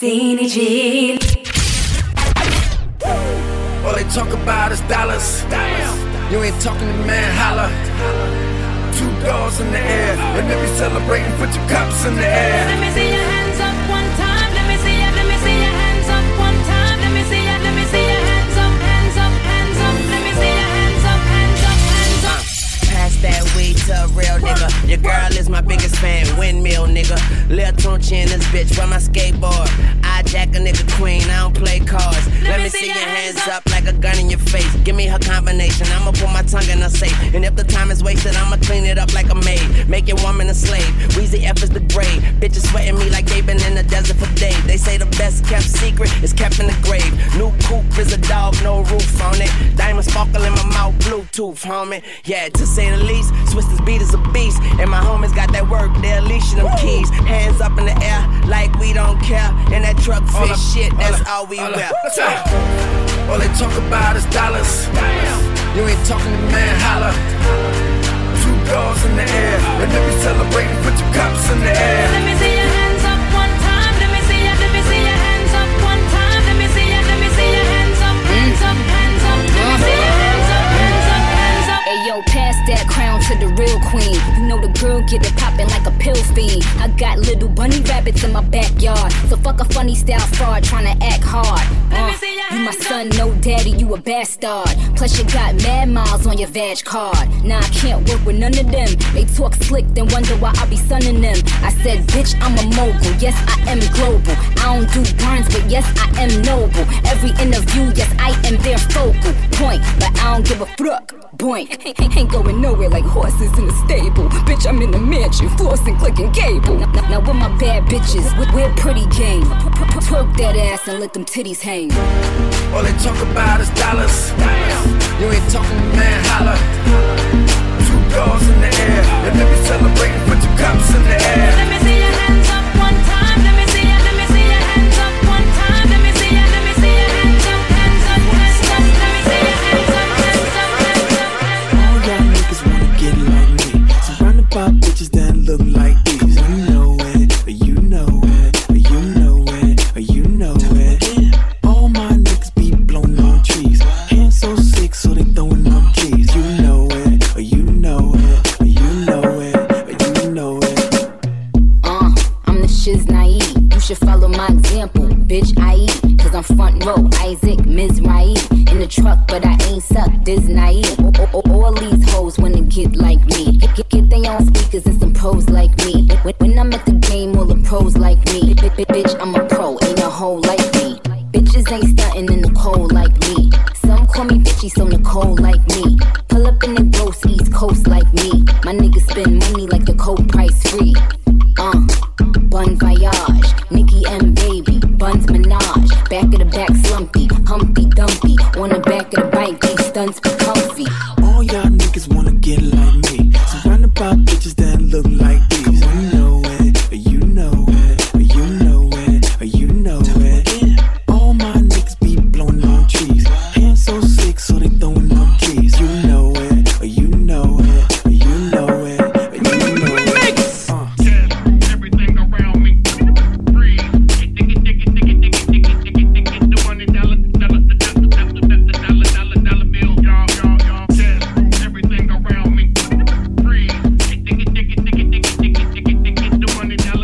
Dinigil. All they talk about is dollars. You ain't talking to man, holla. Two doors in the air, and if you celebrating, put your cups in the air. Let me see your hands up one time. Let me see your hands up one time. Let me see your hands up, hands up, hands up. Let me see your hands up, hands up, hands up. Pass that weed to a real nigga. Your girl is my biggest fan, windmill nigga. Lil Tunchi in this bitch, run my skateboard. I jack a nigga queen, I don't play cards. Let me see your hands up like a gun in your face. Give me her combination, I'ma put my tongue in her safe. And if the time is wasted, I'ma clean it up like a maid. Make your woman a slave, Weezy F is the grade. Bitches sweating me like they been in the desert for days. They say the best kept secret is kept in the grave. New coupe is a dog, no roof on it. Diamonds sparkle in my mouth, Bluetooth, homie. Yeah, to say the least, Swiss beat is a beast. And my homies got that work, they'll leash them keys. Hands up in the air like we don't care. And that truck fit shit, that's all we wear. All they talk about is dollars. You ain't talking to man, holla. Two doors in the air, and if you celebrating, put your cups in the air. Let me see your hands up one time. Let me see your hands up one time. Let me see your hands up, hands up, hands up. Let me see your hands up, hands up, hands up. Hey yo, pass that crown to the real queen. You know the girl get it poppin' like a pill fiend. I got little bunny rabbits in my backyard, so fuck a funny style fraud tryna act hard. You my son, no daddy, you a bastard. Plus you got mad miles on your vag card. Nah, I can't work with none of them. They talk slick, then wonder why I be sunning them. I said, bitch, I'm a mogul. Yes, I am global. I don't do burns, but yes, I am noble. Every interview, yes, I am their focal point. But I don't give a fuck. Boink. Ain't going nowhere like horses in a stable. Bitch, I'm in the mansion, flossing, clicking cable. Now with my bad bitches, we're pretty game. Twerk that ass and let them titties hang. All they talk about is dollars. You ain't talking to man, holla. Two doors in the air, and if you celebrating, put your cups in the air. Let me see your hands up one time. Let me see your hands up one time. Let me see your hands up, hands up, hands up. Let me see your hands up, hands up, hands up. All y'all niggas wanna get like me, surrounded by bitches that look like these. You know it, you know it, you know it, you know it. All my niggas be blowing on trees, hands so sick so they throwing up keys. You know it, you know it, you know it, you know it. I'm the shiz naive. You should follow my example, bitch. I eat, cause I'm front row. Isaac Mizrahi in the truck, but I ain't sucked. This naive. All these hoes wanna get like me. Get their own speakers and some pros like me. When I'm at the game, all the pros like me. Bitch, I'm a pro, ain't a hoe like me. Bitches ain't stuntin' in the cold like me. Some call me bitchy, so Nicole like me. Pull up in the gross East Coast like me. My niggas spend money like the coke price free. Bon Voyage, Nicki and Baby, Buns Minaj. Back of the back slumpy, Humpty Dumpty. On the back of the bike, these stunts be comfy. All y'all niggas wanna get like me, surrounded by bitches that look like these. You know it, you know it, you know it, you know it. All my niggas be blowing on trees, hands so sick so they throwing up keys. You know it, you know it, you know it, you know it. Everything around me, breathe. The money dollar bill, y'all. Everything around me, breathe. The money dollar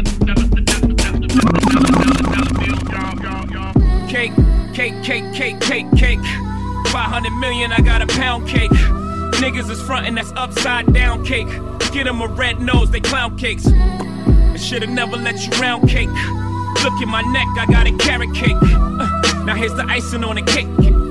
bill, y'all. Cake. 500 million, I got a pound cake. Niggas is frontin', that's upside down cake. Get them a red nose, they clown cakes. I should've never let you round cake. Look at my neck, I got a carrot cake. Now here's the icing on the cake.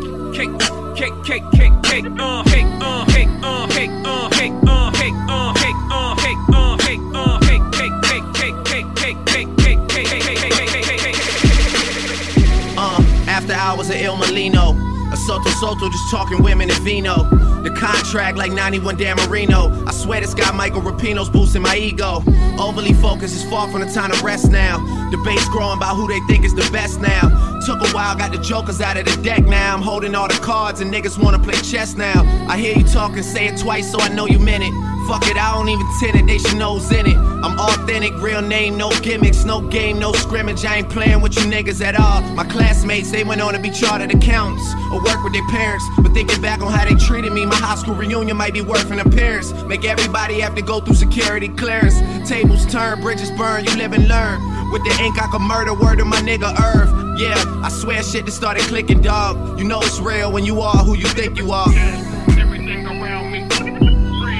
After hours of Il Molino, a Soto just talking women and vino. The contract like 91 Dan Marino. I swear this guy Michael Rapino's boosting my ego. Overly focused is far from the time to rest now. Debates growing about who they think is the best now. Took a while, got the jokers out of the deck now. I'm holding all the cards and niggas wanna play chess now. I hear you talking, say it twice so I know you meant it. Fuck it, I don't even tend it, they should know's in it. I'm authentic, real name, no gimmicks, no game, no scrimmage. I ain't playing with you niggas at all. My classmates, they went on to be chartered accountants or work with their parents. But thinking back on how they treated me, my high school reunion might be worth an appearance. Make everybody have to go through security clearance. Tables turn, bridges burn, you live and learn. With the ink I can murder, word to my nigga Irv. Yeah, I swear shit just started clicking, dog. You know it's real when you are who you think you are. Everything around me free.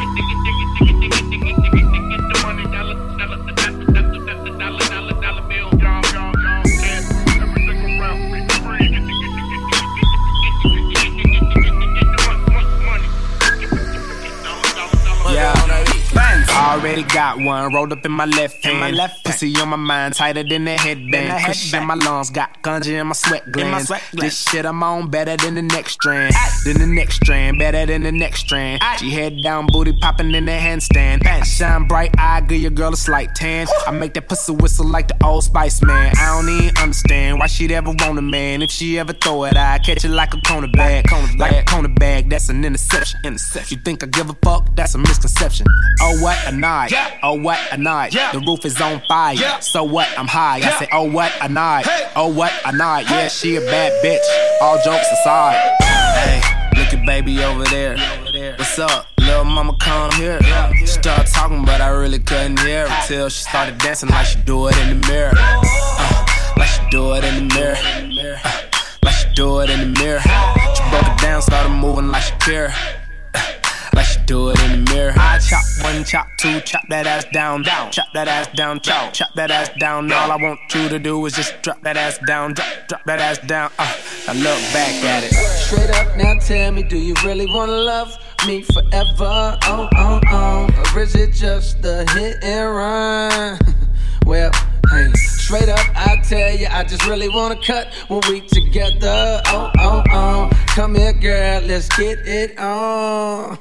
The money, dollar bill, y'all. Everything around me free. Yeah. Already got one rolled up in my left hand. Pussy on my mind, tighter than the headband. Cushion in my lungs, got ganja in my sweat glands. This shit I'm on better than the next strand. Better than the next strand. She head down, booty popping in the handstand. I shine bright, I give your girl a slight tan. I make that pussy whistle like the Old Spice man. I don't even understand why she'd ever want a man. If she ever throw it, I catch it like a cornerback. Like a cornerback, that's an interception. You think I give a fuck? That's a misconception. Oh what a night, oh what a night. The roof is on fire, so what? I'm high. I say oh what a night, oh what a night. Yeah, she a bad bitch, all jokes aside. Hey, look at baby over there. What's up? Little mama come here. She started talking but I really couldn't hear her till she started dancing like she do it in the mirror. Like she do it in the mirror. Like she do it in the mirror. She broke it down, started moving like she care. Like she do it in the mirror. I chop one, chop two, chop that ass down. Chop that ass down, chop that ass down. All I want you to do is just drop that ass down. Drop that ass down. I look back at it. Straight up now tell me, do you really wanna love me forever? Oh. Or is it just a hit and run? Well, hey, straight up I tell you, I just really wanna cut when we together. Oh. Come here girl, let's get it on.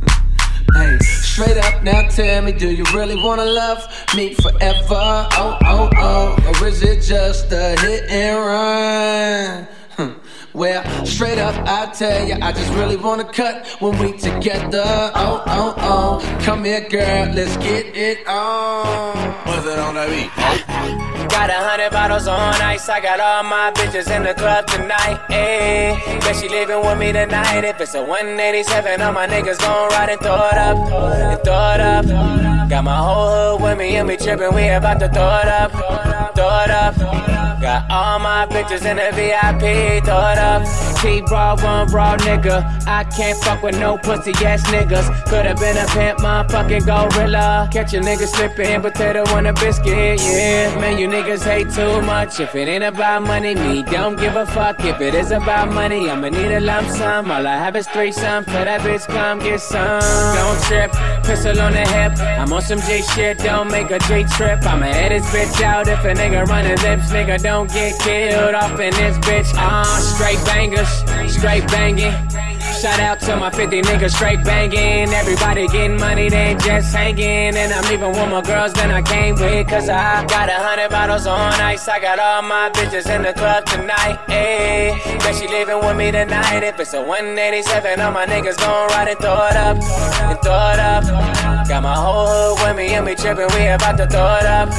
Hey, straight up now tell me, do you really wanna love me forever? Oh. Or is it just a hit and run? Well, straight up I tell you, I just really wanna cut when we together. Oh. Come here girl, let's get it on. What's it on that beat? Got 100 bottles on ice. I got all my bitches in the club tonight. Ayy, bet she leaving with me tonight. If it's a 187, all my niggas gon' ride and throw it up. Got my whole hood with me and me trippin'. We about to throw it up. Got all my bitches in the VIP. Throw it up. T-Raw, one raw nigga. I can't fuck with no pussy ass niggas. Could've been a pimp, motherfucking gorilla. Catch a nigga slippin', potato on a biscuit, yeah. Man, you niggas hate too much. If it ain't about money, me don't give a fuck. If it is about money, I'ma need a lump sum. All I have is threesome. For that bitch, come get some. Don't trip, pistol on the hip. I'm on some J shit, don't make a J trip. I'ma head this bitch out if a nigga running lips. Nigga, don't get killed off in this bitch. Straight bangers, straight banging. Shout out to my 50 niggas straight banging. Everybody getting money, they ain't just hanging. And I'm leaving with more girls than I came with. Cause I got 100 bottles on ice. I got all my bitches in the club tonight. Ayy, bet she leaving with me tonight. If it's a 187, all my niggas gon' ride and throw it up. Got my whole hood with me and me trippin'. We about to throw it up.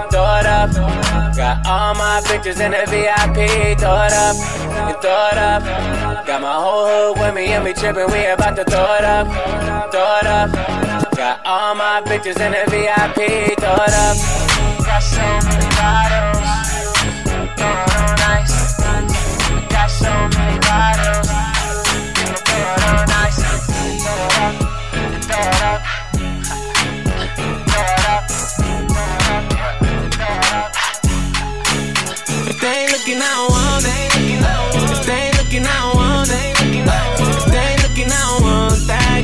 Got all my bitches in the VIP. Throw it up. Got my whole hood with me and me trippin'. We about to throw it up. Got all my bitches in the VIP. Throw it up. Got so many bottles. Throw it on ice. Got so many bottles. Throw it on ice. Throw it up. If they ain't looking, I don't want it. If they ain't looking, I don't want it. If they ain't looking, I don't want that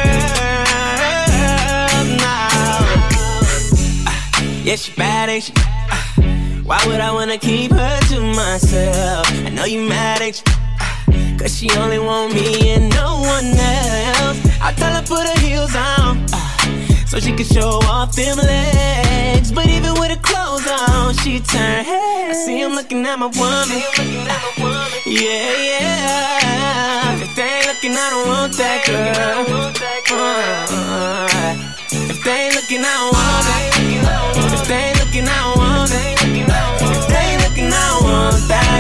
girl. No. Yeah, she bad, ain't she? Why would I wanna keep her to myself? I know you mad, ain't you? Cause she only want me and no one else. I tell her put her heels on, so she can show off them legs. But even with her clothes on, she turn head. I see him looking at my woman. Yeah. If they ain't looking, I don't want that girl. If they ain't looking, I don't want it. If they ain't looking, I don't want it. If they ain't looking, I don't want that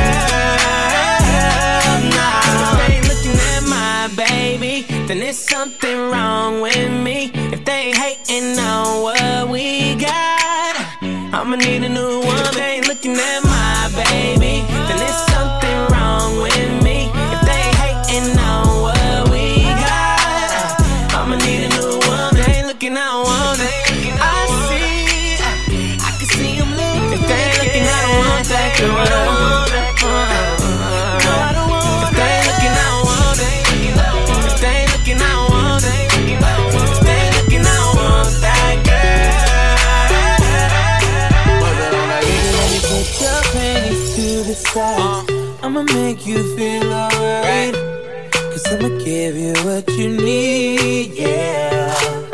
girl. Nah. If they ain't looking at my baby, then there's something wrong with me. If they ain't hating on what we got, I'ma need a new one. If they ain't looking at my baby, then there's something wrong with me. If they ain't hating on what we got, I'ma need a new one. If they ain't looking, I don't want it. I can see them looking. If they ain't looking, I don't want that girl. I don't want that girl. No, I don't want. If they ain't looking, I don't want it. If they ain't looking, I don't want it. If they ain't looking, I don't want that girl. Put your panties to the side. I'ma make you feel alright. Cause I'ma give you what you need, yeah.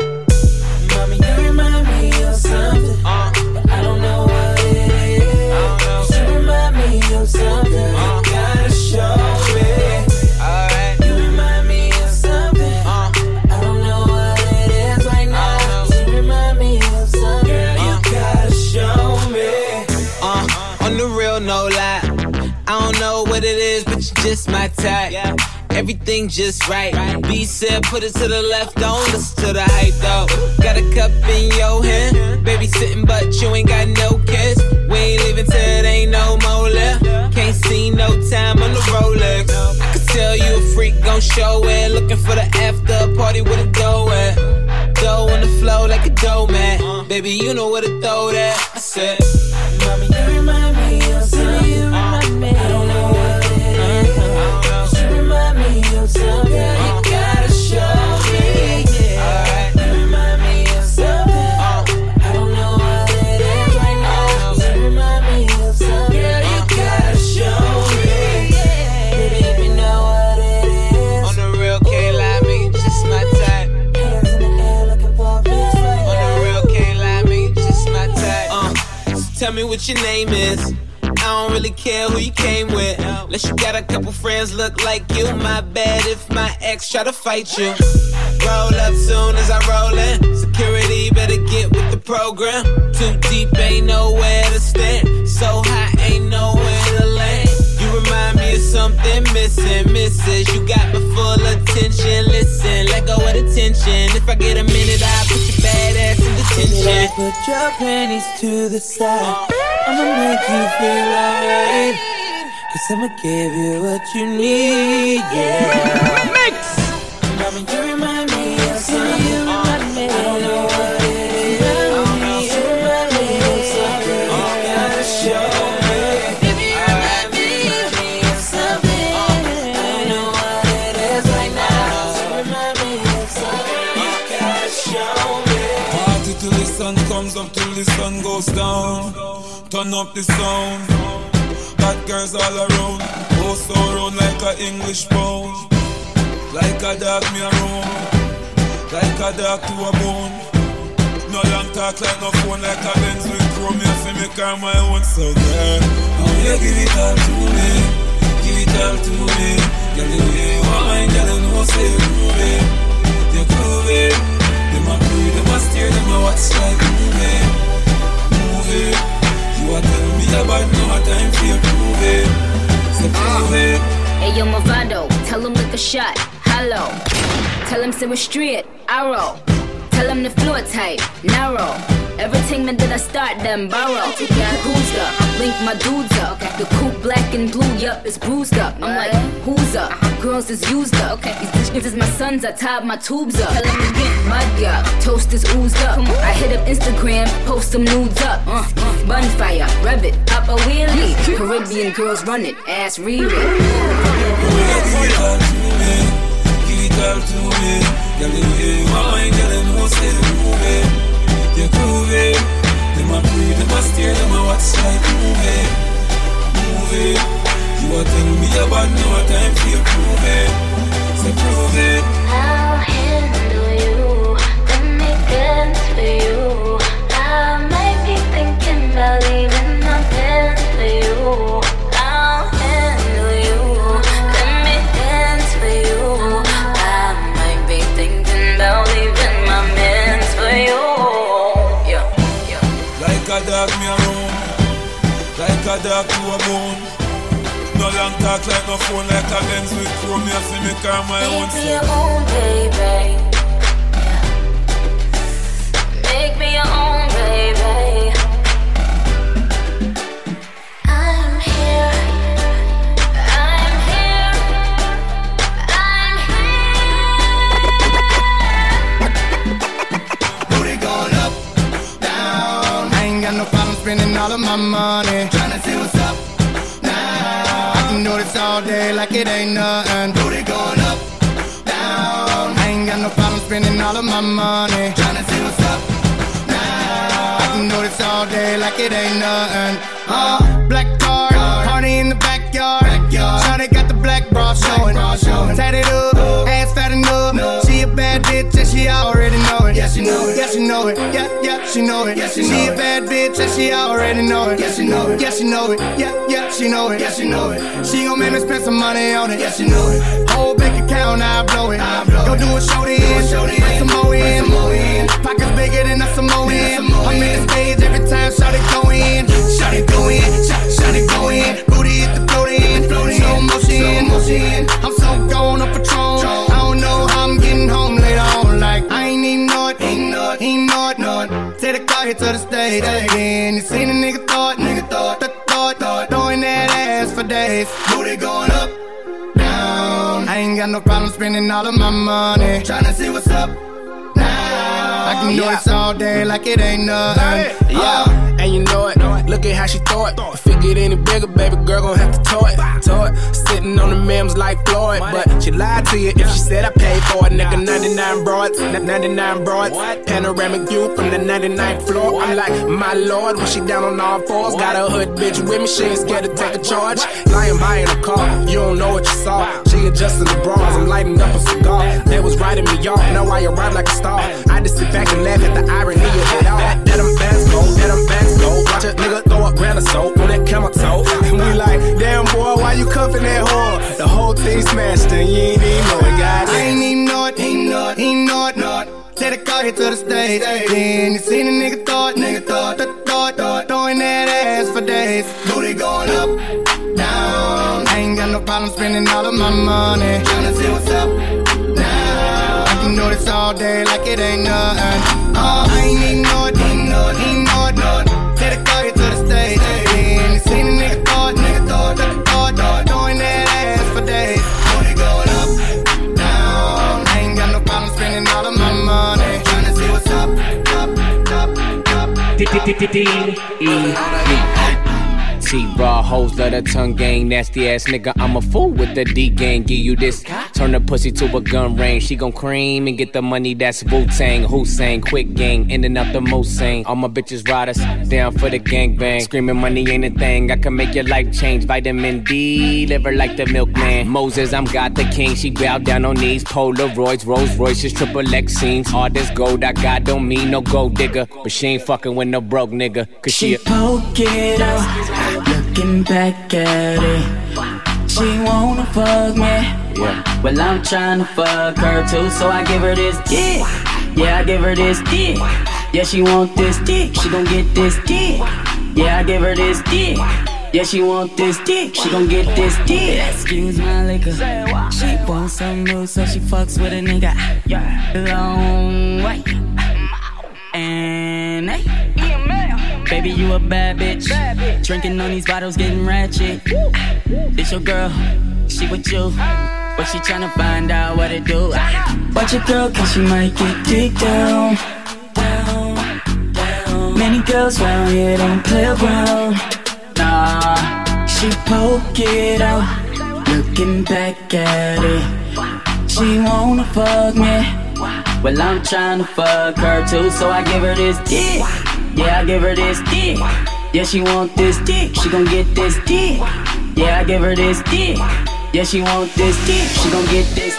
Mommy, you remind me of something, but I don't know what it is. Cause you remind me of something, you gotta show me. You remind me of something, but I don't know what it is right now. Cause you remind me of something, girl, you gotta show me. On the real, no lie, I don't know what it is, but you're just my type. Everything just right. B said put it to the left, don't listen to the hype though. Got a cup in your hand, baby sitting but you ain't got no kiss. We ain't leaving till it ain't no more left. Can't see no time on the Rolex. I could tell you a freak gon' show it. Looking for the after party with a dough at. Dough on the flow like a dough man. Baby you know where to throw that. I said, mommy you remind me of something. You remind me. I don't know what it is. You remind me of something. You gotta show me. You remind me of something. I don't know what it is right now. You remind me of something. Girl, you gotta show me. Baby, if you know what it is. On the real, can't lie, me, just my type. Hands in the air looking for a bitch right now. On the real, can't lie, me, just my type. So tell me what your name is. I don't really care who you came with. Unless you got a couple friends look like you. My bad if my ex try to fight you. Roll up soon as I roll in. Security better get with the program. Too deep, ain't nowhere to stand. So high, ain't nowhere to land. You remind me of something missing, missus. You got my full attention. Listen, let go of the tension. If I get a minute, I'll put your bad ass in detention. Put your panties to the side. I'ma make you feel alright. Cause I'ma give you what you need, yeah. Mix! Mommy, you remind me of something. You remind me. I don't know what it is. You remind me of something. You gotta show me. Baby, you remind me of something. I don't know what it is right now. You remind me of something. You gotta show me. Party till the sun comes up, till the sun goes down. Turn up the sound. Hot girls all around. Oh, so round like a English pound. Like a dog me around. Like a dog to a bone. No long talk like no phone. Like a Benz with chrome. You feel me car my own. So girl, now you give it all to me. Give it all to me. Girl, the way you want mine, girl, you know say you groove it. You groove it. Them a breathe, them a steer, them a watch like movie. Move it. You are telling me about no time for you to prove it. So prove it. Hey yo Movado, tell him lick a shot, hollow. Tell him sit with straight, arrow. Tell him the floor tight, narrow. Everything man that I start them borrow. Who's up? Link my dudes up. The coupe black and blue, yup, it's bruised up. I'm like, who's up? Girls is used up. These niggas is my sons, I tied my tubes up. Tell them to get mud up, toast is oozed up. I hit up Instagram, post some nudes up. Bonfire, rev it, up a wheelie. Caribbean girls run it, ass read it. Give it all to me. Give it all to me. Girl, the way you want mine, girl, you know say you move it. You groove it. Them a breathe, them a steer, them a watch like movie. Move it. You are telling me about no time for you prove it. So prove it. I'll handle you. Let me dance for you. I might be thinking about leaving my bed for you. I'll handle you. Let me dance for you. a dark to a bone. No long talk like no phone, like a Benz with chrome. Me a see me car my own Make me your own, baby. Make me your own, baby. I'm here. I'm here. I'm here. Booty going up, down. I ain't got no problem spending all of my money. Tryna see what's up now. I can do this all day like it ain't nothing. Booty going up, down. I ain't got no problem spending all of my money. Tryna see what's up now. I can do this all day like it ain't nothing. Black card, party in the backyard. Shawty got the black bra showing. Tatted up, ass fat enough. She a bad bitch and she already know it. Yeah, she know it. Yeah, she know it. Yeah, she know it. She a bad bitch and she already know it. Yeah, she know it. Yeah, she know it. Yeah, she know it. Yeah, she know it. She gon' make me spend some money on it. Yeah, she know it. Whole bank account, I blow it. Go do a show then, bring some more in. Pockets bigger than a Samoan. I'm in the stage every time Shawty go in. Shawty go in, Shawty go in. Booty hit the float in, slow motion. I'm so gone on Patron. I don't know how I'm getting home later on. Like I ain't even know it, ain't know it. Take the car here to the stage again. You seen a nigga thought, throwing that ass for days. Booty going up, down. I ain't got no problem spending all of my money. Tryna see what's up now. I can do this all day like it ain't nothing. Yeah, and you know it. Look at how she throw it. If it get any bigger, baby girl gon' have to tow it. Sitting on the memes like Floyd, but she lied to you if she said I paid for it. Nigga, 99 broads, 99 broads. Panoramic view from the 99th floor. I'm like, my lord, when she down on all fours. Got a hood bitch with me, she ain't scared to take a charge. Lying by in a car, you don't know what you saw. She adjusting the bras, I'm lighting up a cigar. That was writing me off, now I arrive like a star. I just sit back and laugh at the irony of it all. That I'm fast go, watch a nigga throw up grand of soap on that camel toe. And we like, damn boy, why you cuffing that whore? The whole thing smashed and you ain't even know it, goddamn. I ain't even know it. Take the car here to the stage. Then you seen a nigga thought, throwing that ass for days. Booty going up, down. I ain't got no problem spending all of my money. Tryna see what's up now. I can do this all day like it ain't nothing. I ain't even know it. Take the car here to the stage. Then you seen a nigga thought, throwing that ass for days. Booty going up, down. I ain't got no problem spending all of my money. Tryna see what's up. T-raw hoes love the tongue gang, nasty ass nigga. I'm a fool with the D gang. Give you this, turn the pussy to a gun range. She gon' cream and get the money. That's Wu-Tang, Hussein, quick gang, ending up the Moosang. All my bitches riders, down for the gangbang. Screaming money ain't a thing. I can make your life change. Vitamin D, liver like the milkman. Moses, I'm God the king. She bowed down on knees. Polaroids, Rolls Royces, triple X scenes. All this gold I got don't mean no gold digger, but she ain't fucking with no broke nigga. Cause she poke it out. Looking back at it, she wanna fuck me. Yeah. Well, I'm tryna fuck her too, so I give her this dick. Yeah, I give her this dick. Yeah, she want this dick, she gon' get this dick. Yeah, I give her this dick. Yeah, she want this dick, she gon' get this dick. Excuse my liquor. She wants some moves, so she fucks with a nigga. Long way. And hey, baby, you a bad bitch. Drinking on these bottles, getting ratchet. This your girl, she with you, but she tryna find out what it do. Watch your girl, cause she might get dick down. Many girls round here don't play around. Nah, she poke it out. Looking back at it, she wanna fuck me. Well, I'm tryna fuck her too, so I give her this dick. Yeah, I give her this dick. Yeah, she want this dick, she gon' get this dick. Yeah, I give her this dick. Yeah, she want this dick, she gon' get this.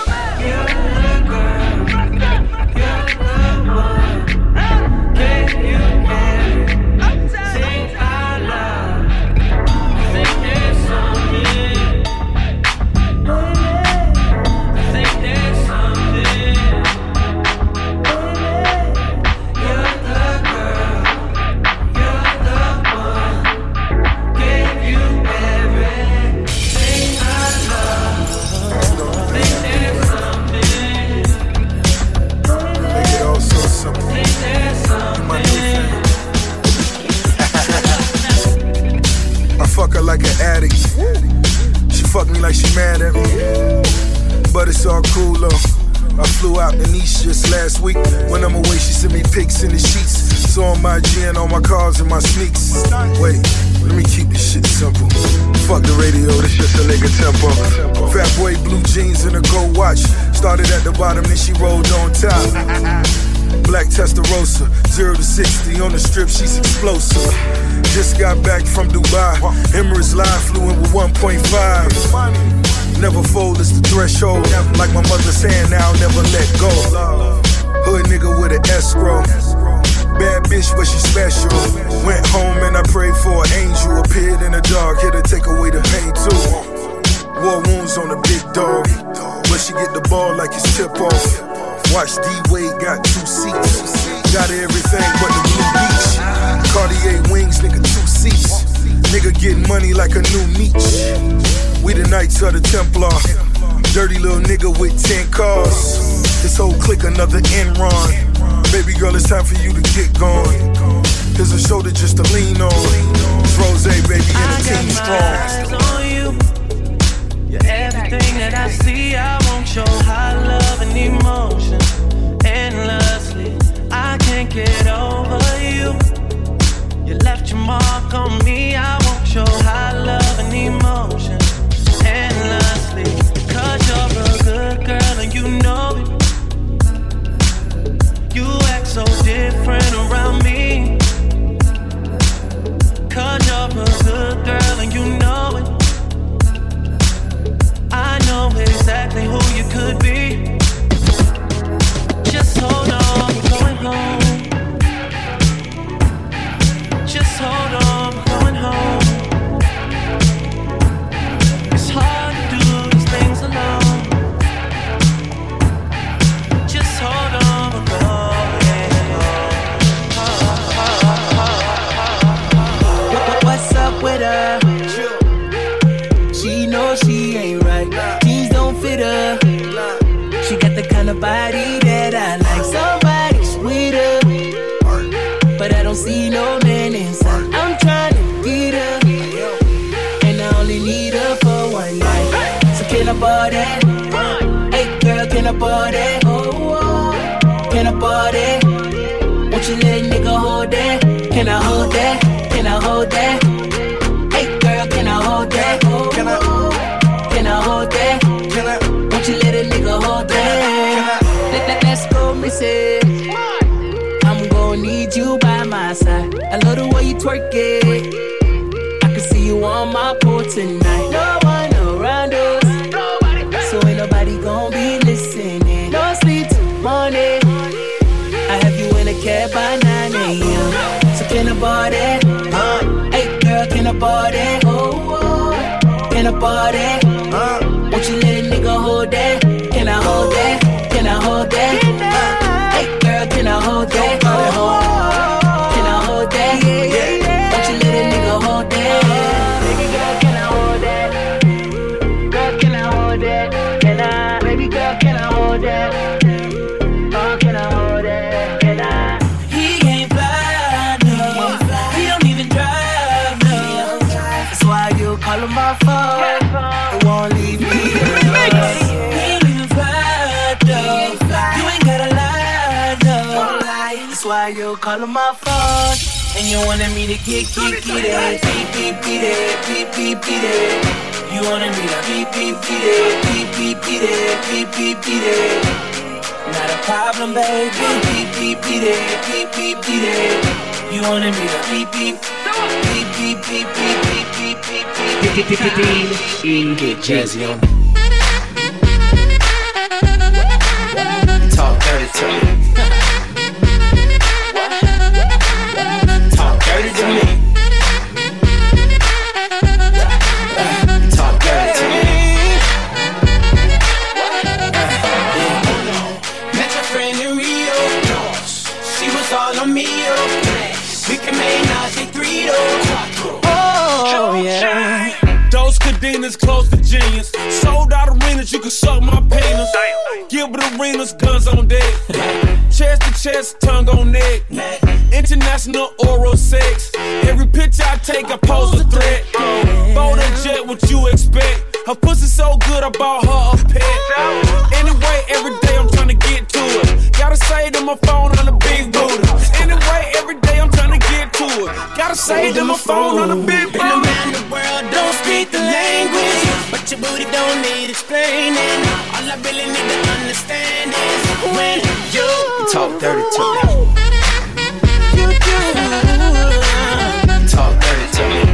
her like an addict. She fucked me like she mad at me, but it's all cool though. I flew out to Nice just last week. When I'm away, she sent me pics in the sheets. So on my gin, on my cars and my sneaks. Wait, let me keep this shit simple. Fuck the radio, this just a nigga tempo. Fat boy, blue jeans and a gold watch. Started at the bottom, then she rolled on top. Black Testarossa, 0 to 60 on the strip, she's explosive. Just got back from Dubai. Emirates Live flew in with 1.5. Never fold, it's the threshold. Like my mother's hand, now never let go. Hood nigga with an escrow. Bad bitch, but she special. Went home and I prayed for an angel. Appeared in the dark, here to take away the pain too. War wounds on a big dog, but she get the ball like it's tip-off. Watch D-Wade got 2 seats. Got everything but the blue beach. Cartier wings, nigga, 2 seats. Nigga getting money like a new Meech. We the Knights of the Templar. Dirty little nigga with 10 cars. This whole clique another Enron. Baby girl, it's time for you to get going. There's a shoulder just to lean on. It's Rose, baby, and the team strong. Eyes on you. You're everything that I see. I want your high love and emotion endlessly. I can't get over you. You left your mark on me. I want your high love and emotion endlessly. Cause you're a good girl and you know it. You act so different around me. Cause you're a good girl and you know it. I know exactly who you could be. Just hold on, we're going home. Just hold on, we're going home. It's hard to do these things alone. Just hold on, we're going home. What's up with her? She knows she ain't right. Jeans don't fit her. She got the kind of body that I like. Somebody sweeter, but I don't see no man inside. I'm trying to get her, and I only need her for one night. So can I bought that? Hey girl, can I bought that? Can I bought that? Won't you let a nigga hold that? Can I hold that? Can I hold that? Hey girl, can I hold that? Can I hold that? Won't you let a nigga hold that? Let's go, missy. I'm gon' need you by my side. I love the way you twerk it. I can see you on my pool tonight. No one around us, so ain't nobody gon' be listening. No sleep till morning. I have you in a cab by 9 a.m. So can I bought that? Hey girl, can I bought that? Can I bought that? Won't you let a nigga hold that? Can I hold that? Can I hold that? Hey girl, can I hold that? Can I hold that? Won't you let a nigga hold that? Baby girl, can I hold that? Girl, can I hold that? Can I? Baby girl, can I hold that? Oh, can I hold that? Can I? He ain't fly, no. He don't even drive, no. That's why you call him my phone. It won't leave me alone. He ain't even fly, though. You ain't gotta lie, no. That's why you call him my phone. And you wanted me to get it. Beep, beep, beat it. Beep, beep, beat it. You wanted me to beep, beep, beat it. Beep, beep, beat it. Beep, beep, beat it. Not a problem, baby. Beep, beep, beat it. Beep, beep, beat it. You wanted me to beep, beep. Beep, beep, beep, beep, beep, beep, beep, beep, beep. Get jazzy on. Talk dirty to me. Talk dirty to me. Talk dirty to me. Met your friend in Rio. She was all on me. We can make Najee 3 though. Oh yeah. Those could Gardenias close to genius. Sold out arenas, you can suck my penis. Gilbert Arenas, guns on deck. Chest to chest, tongue on neck. International oral sex. Every picture I take, I pose a threat. Bold and jet, what you expect? Her pussy so good, I bought her a pet. Anyway, every day I'm trying to get to it. Gotta say to my phone on the big booty. Anyway, every day I'm trying to get to it. Gotta say to my phone on the big booty. Around the world, don't speak the language, but your booty don't need explaining. All I really need to understand is when you talk dirty to me. Talk dirty to me.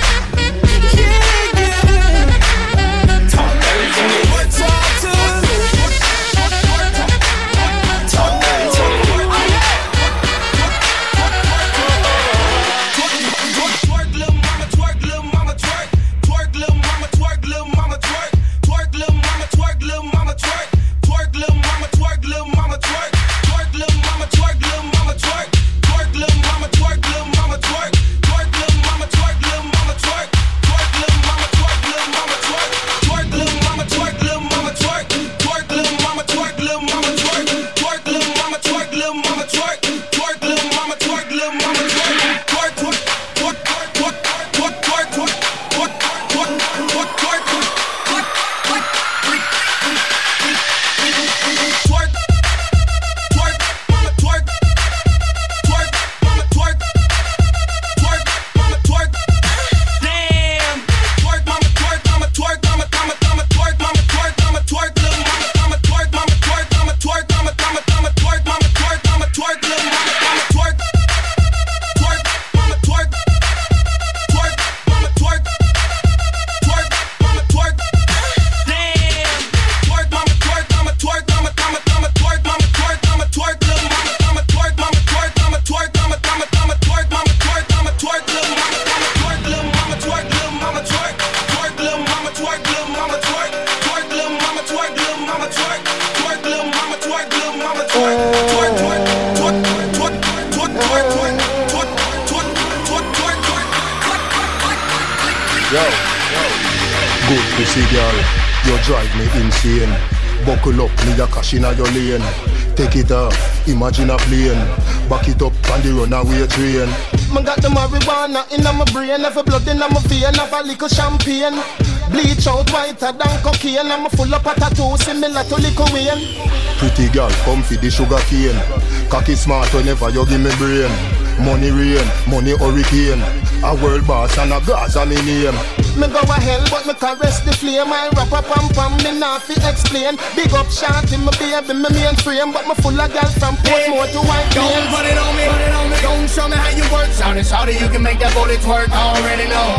Good pussy girl, you drive me insane. Buckle up, me a cash in your lane. Take it off, imagine a plane. Back it up on the runaway train. Me got the marijuana in my brain, have a blood in my vein, have a little champagne. Bleach out whiter than cocaine, I'm full up of tattoos similar to Little Wayne. Pretty girl, come for the sugar cane. Cocky smart whenever you give me brain. Money rain, money hurricane. A world boss and a Gaza me name. Me go a hell but me caress the flame. I rap a pam pam, me not fi explain. Big up Shanty, me baby, me mainframe. But me full of girl from Portmore to White Plains. Don't put it on me, don't show me how you work. Shout it, you can make that booty twerk. Already know,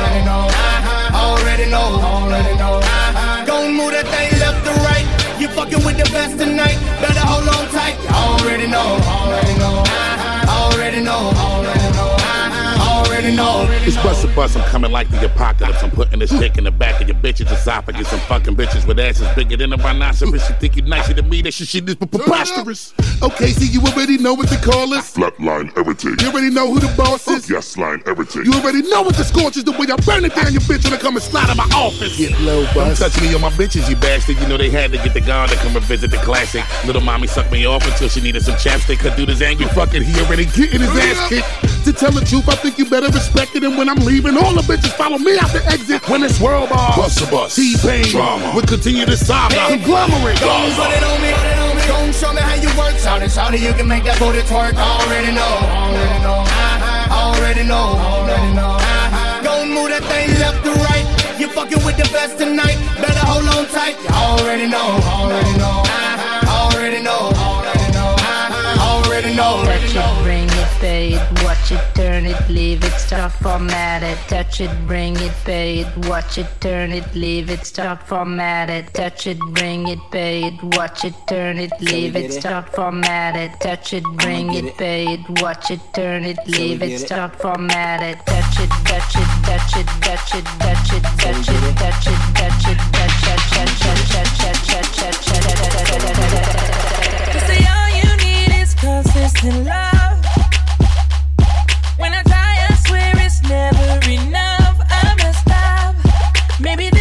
already know. Don't move that thing left to right. You fucking with the best tonight. Better hold on tight. Already know. It's bust, I'm coming like the apocalypse. I'm putting this dick in the back of your bitch's esophagus. I'm fucking bitches with asses bigger than a rhinoceros. You think you nicer than me? That shit is preposterous. Okay, see, you already know what to call us. Flatline everything. You already know who the boss is. Yes, line everything. You already know what the scorch is. The way I burn it down your bitch when I come and slide in my office. Get low, bus. Don't touch me on my bitches, you bastard. You know they had to get the guard to come and visit the classic. Little mommy sucked me off until she needed some chapstick. Her dude is angry fucking. He already getting his ass kicked. To tell the truth, I think you better respect it. And when I'm leaving, all the bitches follow me out the exit. When it's world bars, bust, T-Pain, drama, we continue to saga, conglomerate. Don't put it on me, don't show me how you work. Shout it, you can make that booty twerk. Already know. Don't move that thing left to right. You fucking with the best tonight. Better hold on tight. You already know. Touch it, bring it, pay it, watch it, turn it, leave it, start formatted. Touch it, bring it, pay it, watch it, turn it, leave it, start formatted. Touch it, bring it, pay it, watch it, turn it, leave it, start formatted. Touch it, bring it, pay it, watch it, turn it, leave it, start formatted. Touch it, touch it, touch it, touch it, touch it, touch it, touch it, touch it, consistent love. When I die, I swear it's never enough. I must stop. Maybe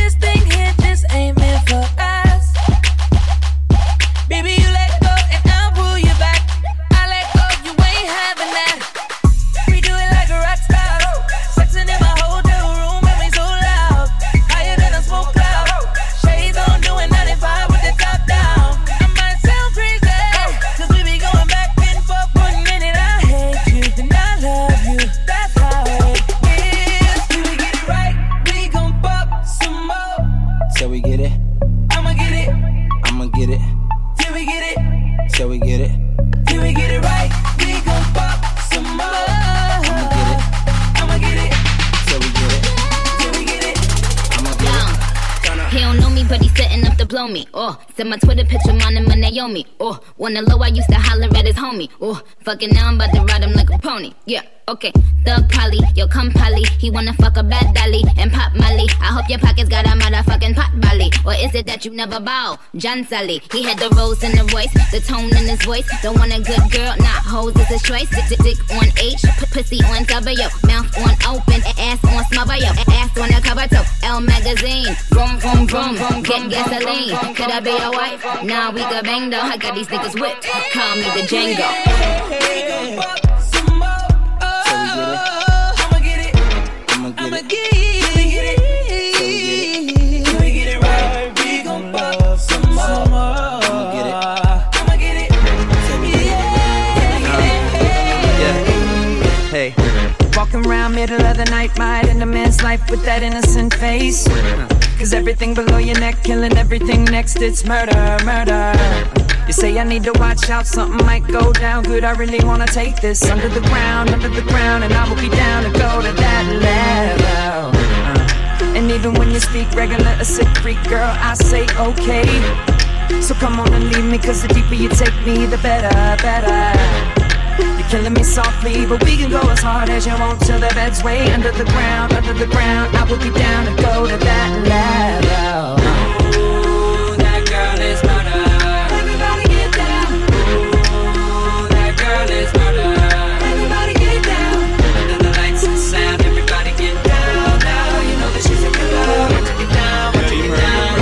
Shall we get it? I'ma get it. I'ma get it. Till we get it. Shall we get it? Till we get it right. We gon' pop some more. I'ma get it. I'ma get it. Shall we get it? Till we get it. I'ma get it. He don't know me, but he's setting up to blow me. Oh, send my Twitter picture, mine and my Naomi. Oh, wanna low, I used to holler at his homie. Oh, fucking now I'm about to ride him like a pony. Yeah, okay. Thug Polly, yo come Polly. He wanna fuck a bad dolly and pop Molly. I hope your pockets got a motherfucking pot belly. Or is it that you never bow? John Sally, he had the rose in the voice, the tone in his voice. Don't want a good girl, nah, hoes is his choice. Dick on H, pussy on W, mouth on open, ass on smother, yo, ass on the cover toe. L magazine, vroom vroom vroom, get gasoline. Could I be your wife? Nah, we could bang though. I got these niggas whipped. Call me the Django. I'ma get it. I'ma get I'ma it. get it. Till we get it right. We gon' pop some more. I'ma get it. I'ma get it. Yeah. Hey. Walking around middle of the night, might in a man's life with that innocent face. Cause everything below your neck, killing everything next, it's murder, murder. You say I need to watch out, something might go down good. I really wanna take this under the ground, and I will be down to go to that level. And even when you speak regular, a sick freak girl, I say okay. So come on and leave me, cause the deeper you take me, the better, better. You're killing me softly, but we can go as hard as you want till the bed's way under the ground, I will be down to go to that level. Ooh, that girl is murder. Everybody get down. Ooh, that girl is murder. Everybody get down. Under the lights and sound, everybody get down now. You know that she's a killer. Get down, get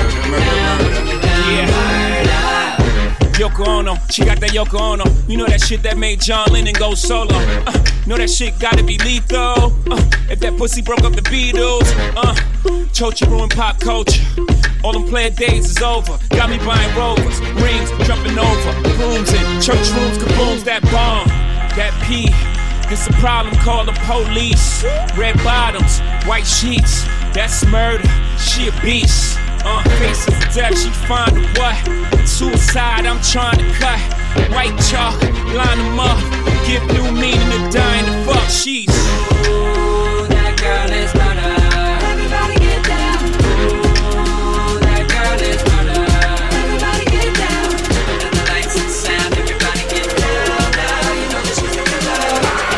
down, Yoko Ono, she got that Yoko Ono. You know that shit that made John Lennon go solo. Know that shit gotta be lethal. If that pussy broke up the Beatles. Chochi ruined pop culture. All them player days is over. Got me buying Rovers, rings, jumping over, brooms in church rooms, kabooms, that bomb, that pee. It's a problem, call the police. Red bottoms, white sheets, that's murder. She a beast. Faces of death, she find a what? Suicide, I'm trying to cut. White chalk, line them up. Give new meaning to dying to fuck. She's ooh, that girl is murder. Everybody get down. Ooh, that girl is murder. Everybody get down. Under the lights and sound, everybody get down now. You know that she's a killer.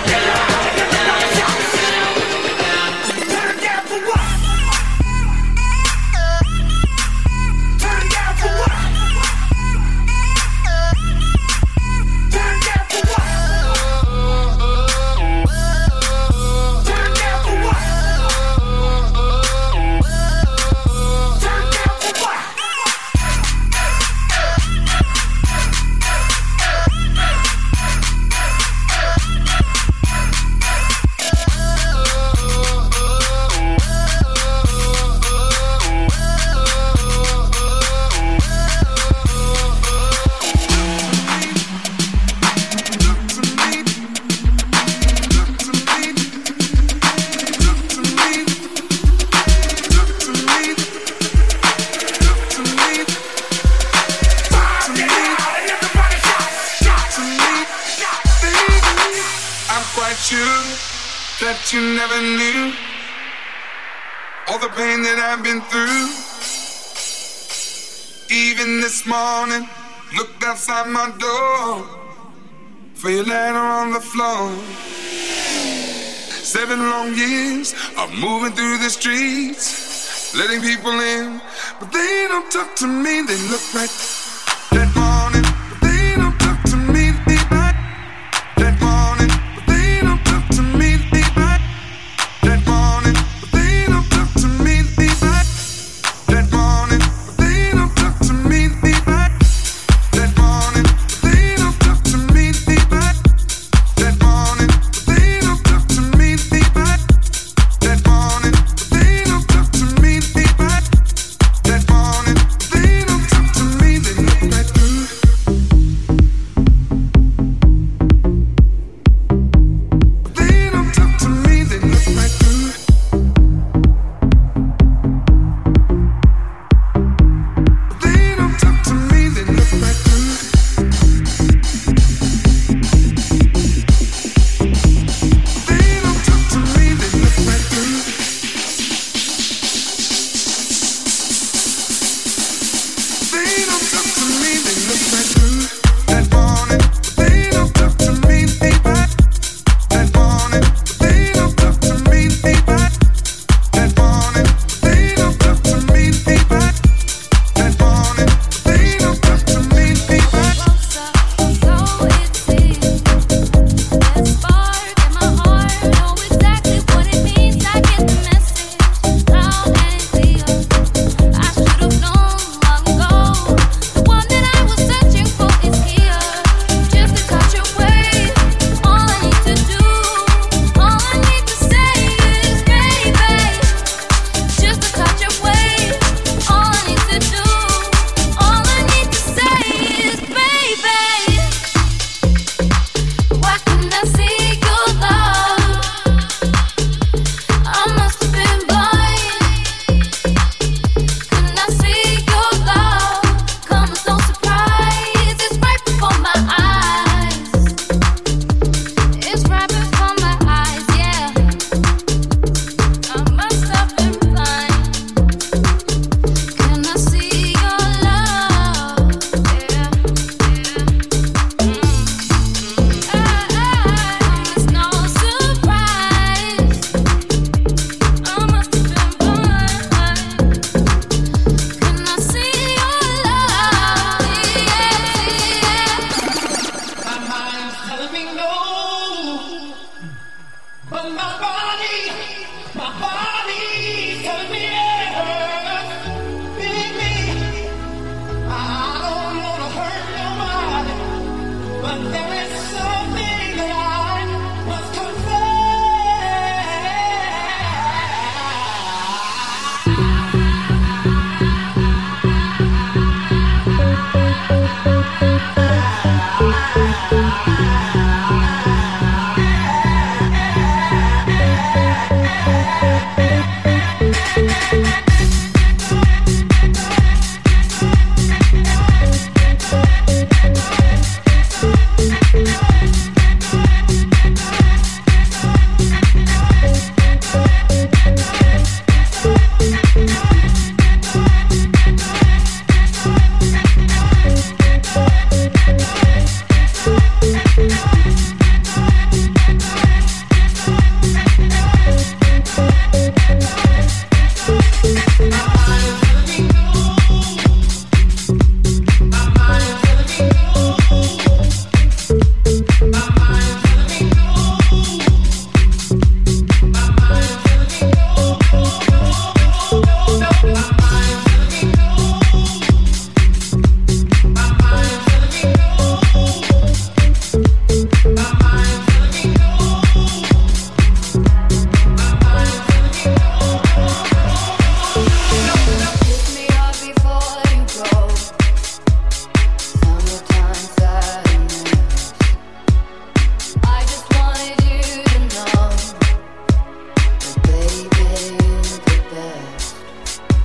Turn down for what? Turn down for what? Turn down for what? Turn down for what? Turn down for what? I'm quite sure that you never knew all the pain that I've been through. Even this morning, looked outside my door for your letter on the floor. 7 long years of moving through the streets, letting people in, but they don't talk to me. They look right that morning, but they don't talk to me. They right that morning, but they don't talk to me. They right that morning, but they don't talk to me. They right that morning, but they don't talk to me. They right that morning, but they don't talk to me. They right that morning, but they don't talk to me. They right that morning, but they don't talk to me. They right that morning, but they don't talk to me. They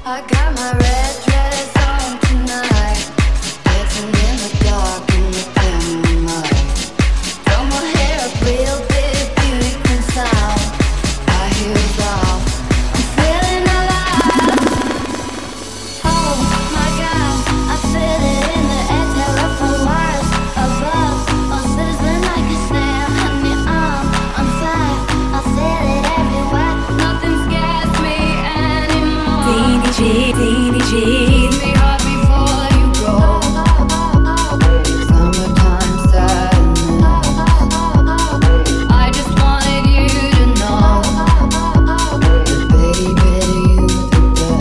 I got my red dress on tonight, dancing in the dark in the dim moonlight. Throw my hair up real big, beauty queen style. High heels off, I'm feeling alive. Oh my God, I feel it in the air, telephone wires above, all sizzling like a snare. Honey, I'm fire, I feel it everywhere. Nothing scares me anymore. DDG. Kiss me hard before you go. Summertime sadness. I just wanted you to know that, baby, you the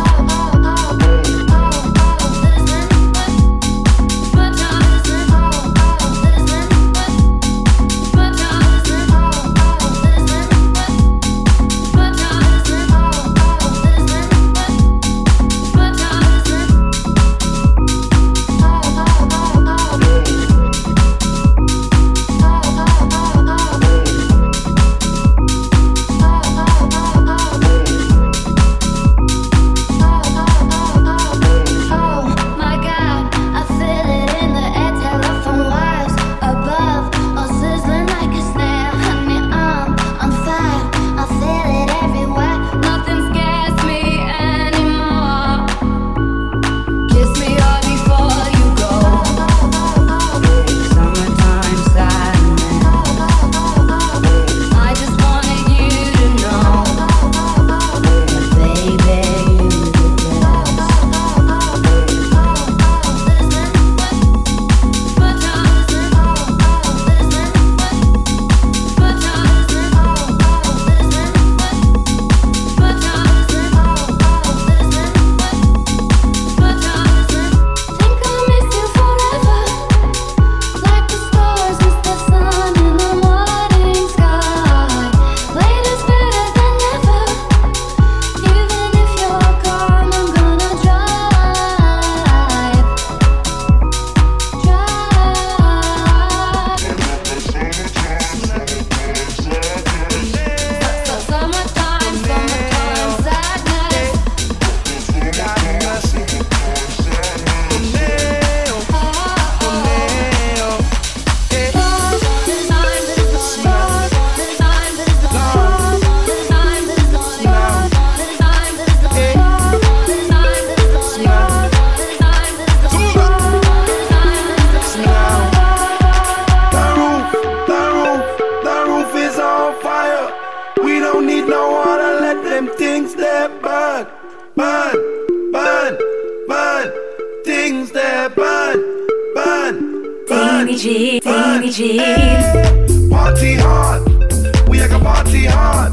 Party hard, we ain't gonna party hard.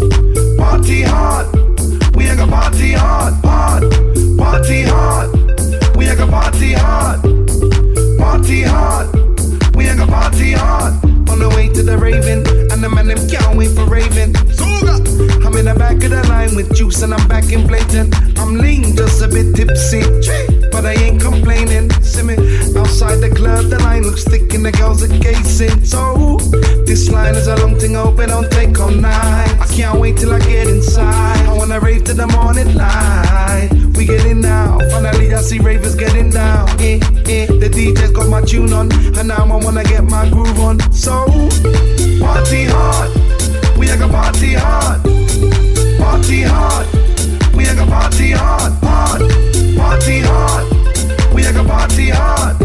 Party hard, we ain't gonna party hard. Party hard, we ain't gonna party hard. Party hard, we ain't gonna party hard. On the way to the Raven, and the man them can't wait for Raven. I'm in the back of the line with juice and I'm back in blatant. I'm lean, just a bit tipsy, but I ain't complaining. See me outside the club, the line looks thick and the girls are gazing. So this line is a long thing, I hope it don't take all night. I can't wait till I get inside. I wanna rave to the morning light. We getting down, finally I see ravers getting down. The DJ's got my tune on, and now I wanna get my groove on. So party hard, we ain't gonna party hard. Party hard, we ain't gonna party hard. Party hard, we ain't gonna party hard.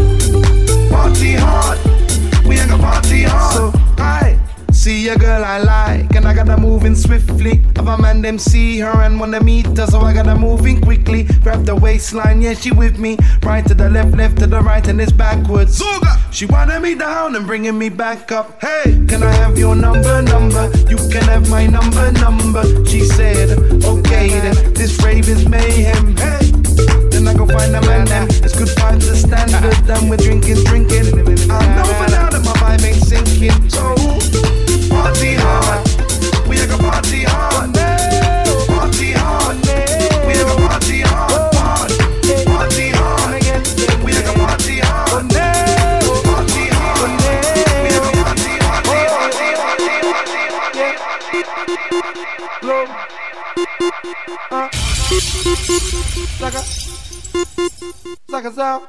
Party hard, we ain't gonna party hard. So I see a girl I like, and I gotta move in swiftly. Have a man them see her and wanna meet her, so I gotta move in quickly. Grab the waistline, yeah, she with me. Right to the left, left to the right, and it's backwards. She wanted me down and bringing me back up. Hey, can I have your number? You can have my number. She said, okay then, this rave is mayhem. Hey, then I go find a man then. It's good vibes the standard, then we're drinking. I know for now that my vibe ain't sinking. So party hard, we ain't gonna party hard. Party hard, we ain't gonna party hard. Party hard, we ain't gonna party hard. Saca sound.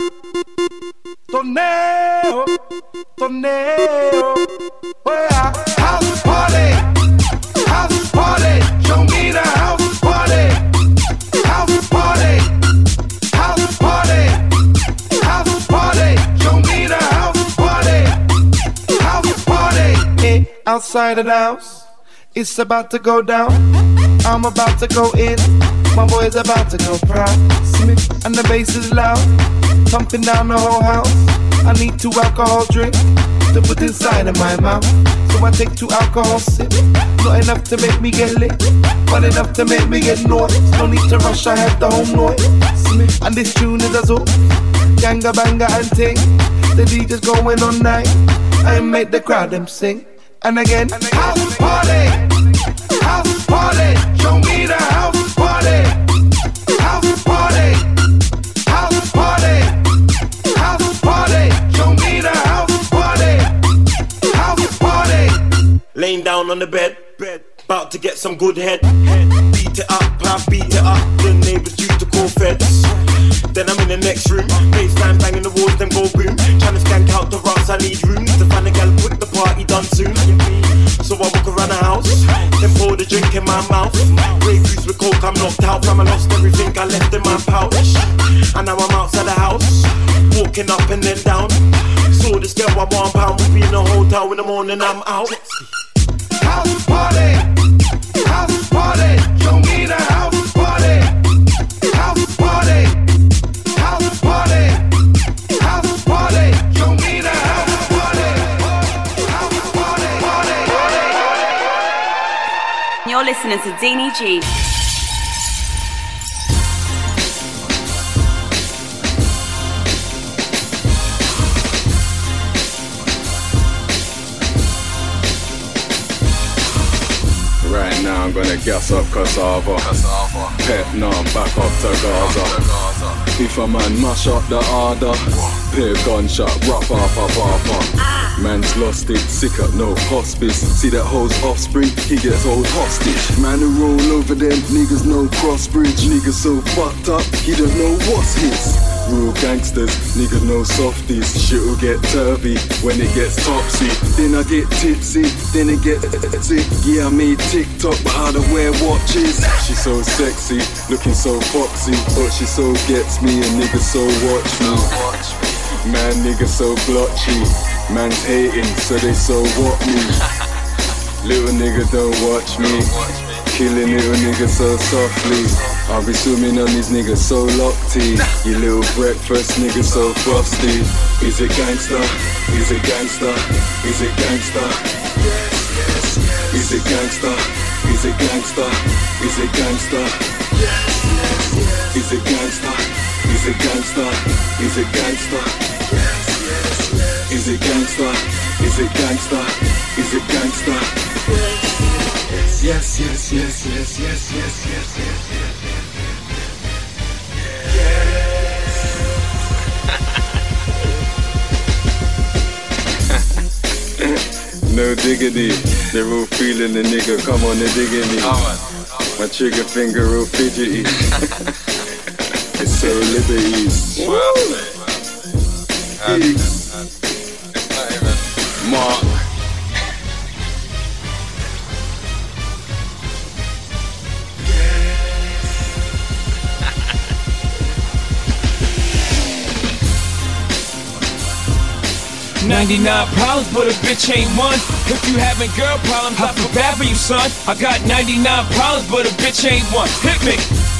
Torneo, torneo. House party, house party. Show me the house party, house party, house party, house party. Show me the house party, house party. Hey, outside of the house, it's about to go down. I'm about to go in. My boy's about to go proud. And the bass is loud, pumping down the whole house. I need 2 alcohol drinks to put inside of my mouth. So I take 2 alcohol sips. Not enough to make me get lit, but enough to make me get noise. No need to rush, I have the home noise. And this tune is a zoo, ganga banga and ting. The DJ's going on night, I make the crowd them sing. And again, house party, house party. Show me the house party, house party, house party, house party. Show me the house party, house party. Laying down on the bed, about to get some good head. Beat it up, I beat it up. The neighbors used to call feds. Then I'm in the next room, baseline banging the walls, then go boom. Trying to skank out the rocks, I need room to find a gal quick, the party done soon. So I walk around the house, then pour the drink in my mouth. Grey goose with coke, I'm knocked out. Fam, I lost everything I left in my pouch. And now I'm outside the house, walking up and then down. Saw this girl at £1, we'll be in a hotel in the morning, I'm out. House party, house party. Show me the house party, house party, house party, house party. Show me the house party, house party. You're listening to Deanie G. Right now I'm gonna gas up cassava. Pet now I'm back up to Gaza. If a man mash up the order, pay a gunshot, rough off. Man's lost it, sick up, no hospice. See that hoe's offspring, he gets hold hostage. Man who roll over them, niggas no cross bridge. Niggas so fucked up, he don't know what's his. Real gangsters, niggas no softies. Shit'll get turvy when it gets topsy. Then I get tipsy, then it gets sick. Yeah, I made TikTok, but I don't wear watches. She's so sexy, looking so foxy, but she so gets me and niggas so watch me. Man, niggas so blotchy. Man's hating, so they so what me. Little nigga don't watch me. Killing little niggas so softly. I'll be swimming on these niggas so locked-y. You little breakfast niggas so frosty. Is it gangsta? Is it gangsta? Is it gangsta? Is it gangsta? Is it gangsta? Is it gangsta? Is it gangsta? Is it gangsta? Is it gangsta? Is it gangsta? Is it gangsta? Is it gangsta? Yes, yes, yes, yes, yes, yes, yes, yes. No diggity, they're all feeling the nigga. Come on, they're digging me. My trigger finger real fidgety. It's so liberties. Mark. $99 but a bitch ain't one. If you having girl problems, I feel bad for you, son. I got $99 but a bitch ain't one. Hit me.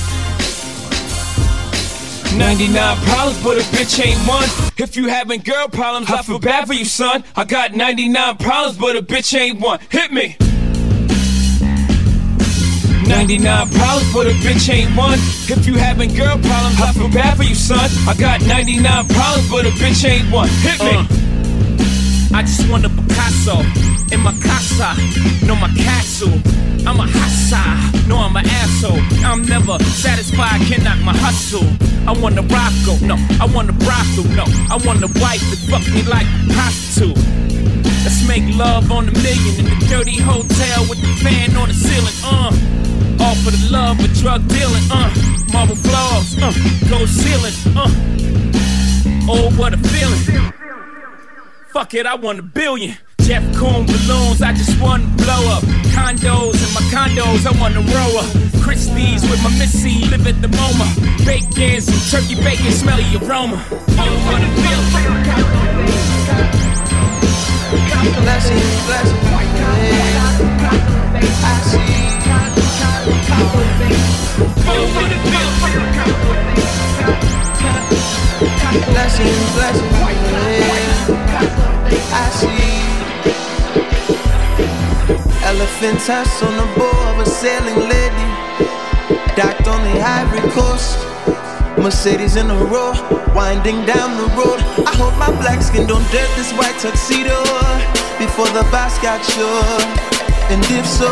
$99 but a bitch ain't one. If you having girl problems, I feel bad for you, son. I got $99 but a bitch ain't one. Hit me. $99 but a bitch ain't one. If you having girl problems, I feel bad for you, son. I got $99 but a bitch ain't one. Hit me. I just want a Picasso in my casa, no my castle. I'm a hassa, no I'm an asshole. I'm never satisfied, can't knock my hustle. I want a Rocco, no, I want a brothel, no. I want a wife that fuck me like a prostitute. Let's make love on the million in the dirty hotel with the fan on the ceiling, All for the love of drug dealing, marble floors, gold ceiling, oh, what a feeling. Fuck it, I want $1 billion. Jeff Koons balloons, I just want to blow up. Condos in my condos, I want to roll up. Christie's with my Missy, live at the MoMA. Bacon, some turkey bacon, smell the aroma. Oh, what a feeling. Blessings, blessings, I see. Oh, what a feeling. Blessings, blessings, I see. Elephant tusk on the bow of a sailing lady, docked on the Ivory Coast. Mercedes in a row, winding down the road. I hope my black skin don't dirt this white tuxedo before the boss got sure. And if so,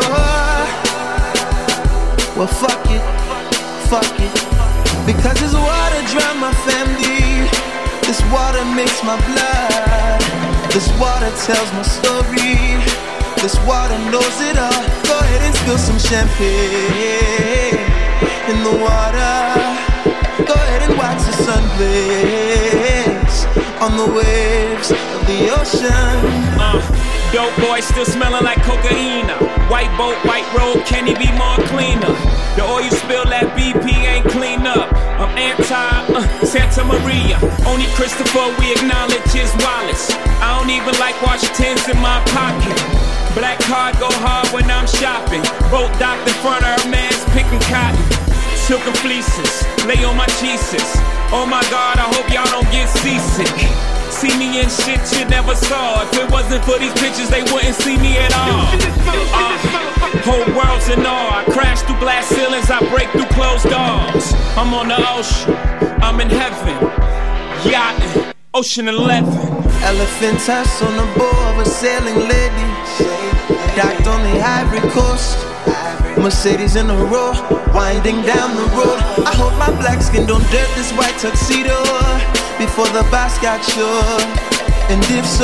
well fuck it, because this water drown my family. This water makes my blood. This water tells my story. This water knows it all. Go ahead and spill some champagne in the water. Go ahead and watch the sun blaze on the waves of the ocean. Dope boy still smelling like cocaine. White boat, white road, can he be more cleaner? The oil spill that BP ain't clean up. I'm anti-Santa Maria. Only Christopher we acknowledge his wallets. I don't even like Washingtons in my pocket. Black card go hard when I'm shopping. Boat docked in front of her man's picking cotton. Silken fleeces, lay on my Jesus. Oh my God, I hope y'all don't get seasick. See me in shit you never saw. If it wasn't for these pictures, they wouldn't see me at all. Whole world's in awe. I crash through glass ceilings, I break through closed doors. I'm on the ocean, I'm in heaven. Yachting, Ocean 11. Elephant tusk on the bow of a sailing lady, docked on the Ivory Coast. Mercedes in a row, winding down the road. I hope my black skin don't dirt this white tuxedo before the boss got sure. And if so,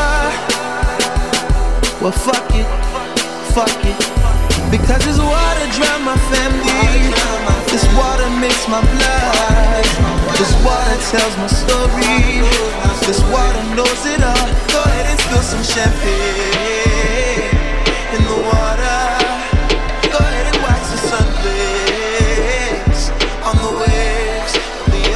well fuck it, because this water drown my family. This water makes my blood. This water tells my story. This water knows it all. Go ahead and spill some champagne in the water. Go ahead and watch the sun blaze on the waves of the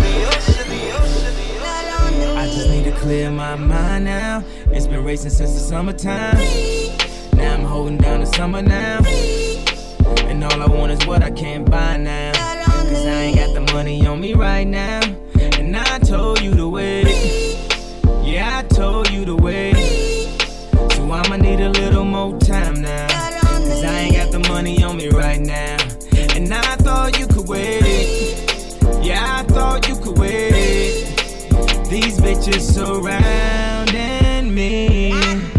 ocean. I just need to clear my mind now. It's been racing since the summertime. Now I'm holding down the summer now. And all I want is what I can't buy now. Cause I ain't got the money on me right now. And I told you to wait. Yeah, I told you to wait. So I'ma need a little more time now. Cause I ain't got the money on me right now. And I thought you could wait. Yeah, I thought you could wait. These bitches surrounding me.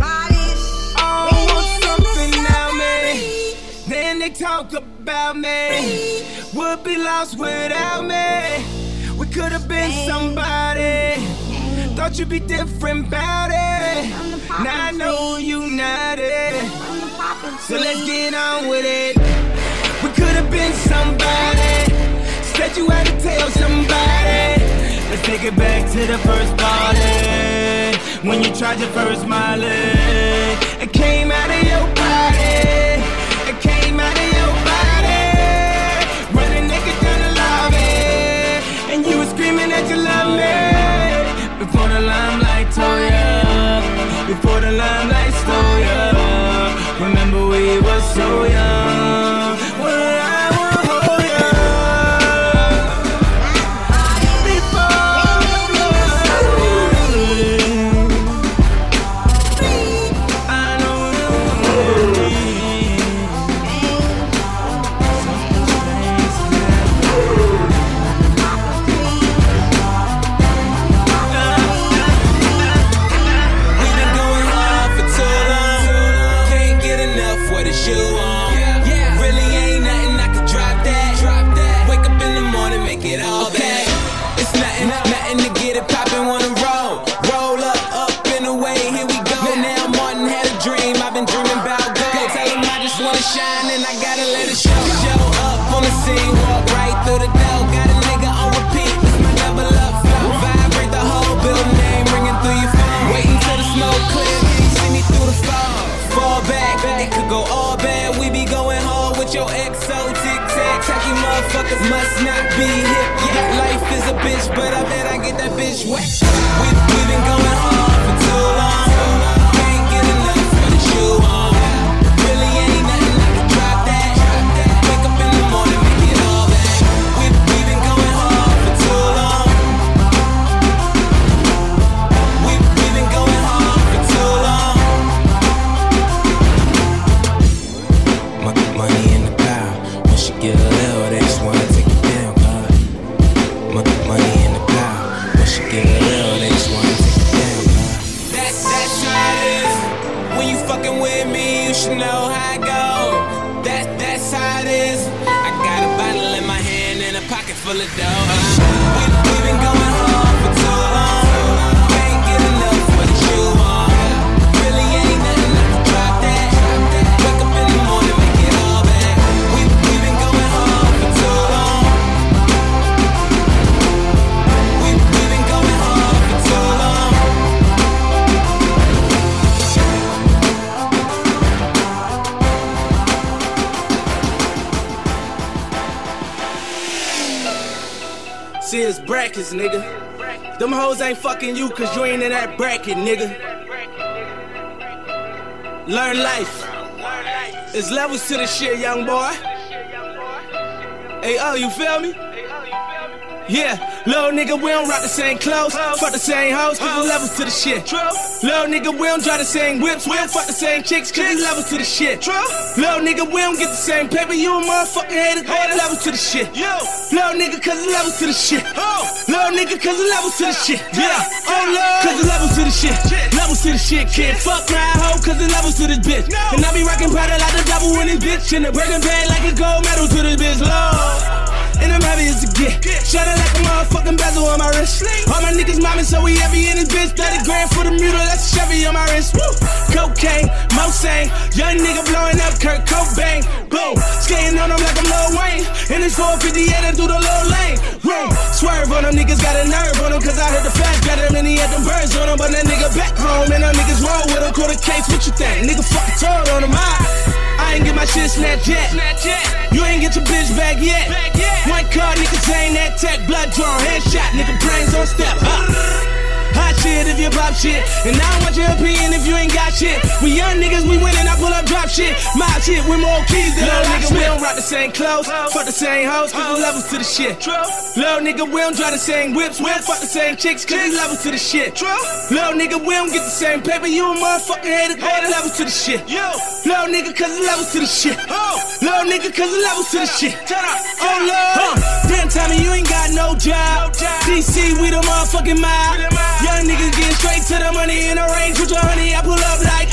They talk about me, would be lost without me. We could have been somebody. Thought you'd be different about it. Now I know you not it. So let's get on with it. We could have been somebody. Said you had to tell somebody. Let's take it back to the first party. When you tried your first Miley. It came out of your body. It came out of your body. Running naked down the lobby. And you were screaming that you love me. Before the limelight tore ya. Before the limelight stole ya. Remember we were so young. Well, I will hold ya. be hip, yeah. Life is a bitch, but I bet I get that bitch wet. We've been going hard for too long. Can't get enough for the shoe on. Really ain't nothing like a drop that. Wake up in the morning, make it all back. We've been going hard for too long. We've been going hard for too long. Money in the pile. When she get a little, they just wanna take it down, God. Money in the pile. When she get a little, they just wanna take it down, God. That's how it is. When you fucking with me, you should know how it go. That's how it is. I got a bottle in my hand and a pocket full of dough. We've been going hard for too long. Can't get enough for the shoe on. Really ain't nothing like a drop that. Wake up in the morning, make it all back. We've been going hard for too long. We've been going hard for too long. See, it's brackets, nigga. Them hoes ain't fucking you cause you ain't in that bracket, nigga. Learn life. There's levels to this shit, young boy. Hey, oh, you feel me? Yeah, little nigga, we don't rock the same clothes, fuck the same hoes, cause there's levels to the shit. Little nigga, we don't drive the same whips, we don't fuck the same chicks, cause there's levels to the shit. Little nigga, we don't get the same paper, you a motherfucking hater, cause there's levels to the shit. Little nigga, cause there's levels to the shit. Little nigga, cause there's levels to the shit. Yeah, oh Lord, cause there's levels to the shit. Levels to the shit, kid. Fuck my hoe, cause there's levels to this bitch. And I be rockin' powder like the devil in this bitch, and the breaking bad like a gold medal to this bitch, Lord. And I'm happy as a get. Shining like a motherfucking bezel on my wrist. All my niggas mobbing, so we heavy in this bitch. 30 grand for the mule, that's a Chevy on my wrist. Woo! Cocaine, Mosang, young nigga blowing up Kurt Cobain. Boom, skating on them like I'm Lil Wayne. And it's 458 and through the low lane. Room, swerve on them, niggas got a nerve on them. Cause I heard the fast got him and he had them birds on him. But that nigga back home and them niggas roll with him. Call the case, what you think? Nigga fucking told on him. I ain't get my shit snatched yet. You ain't get your bitch back yet. One car, niggas ain't that tech. Blood drawn, headshot, nigga brains on step. Hot shit if you pop shit. And I don't want your opinion if you ain't got shit. We young niggas, we winning, I pull up drop shit. My shit with more keys than little nigga, we don't rock the same clothes, fuck the same hoes, cause there's levels to the shit. Little nigga, we don't drive the same whips, we don't fuck the same chicks, cause there's levels to the shit. Little nigga, we don't get the same paper, you a motherfucking hater, cause there's levels to the shit. Little nigga, cause there's levels to the shit. Little nigga, cause there's levels to the shit. Oh Lord, damn Tommy, you ain't got no job. DC, we the motherfucking mob. Young niggas getting straight to the money in the range with your honey. I pull up like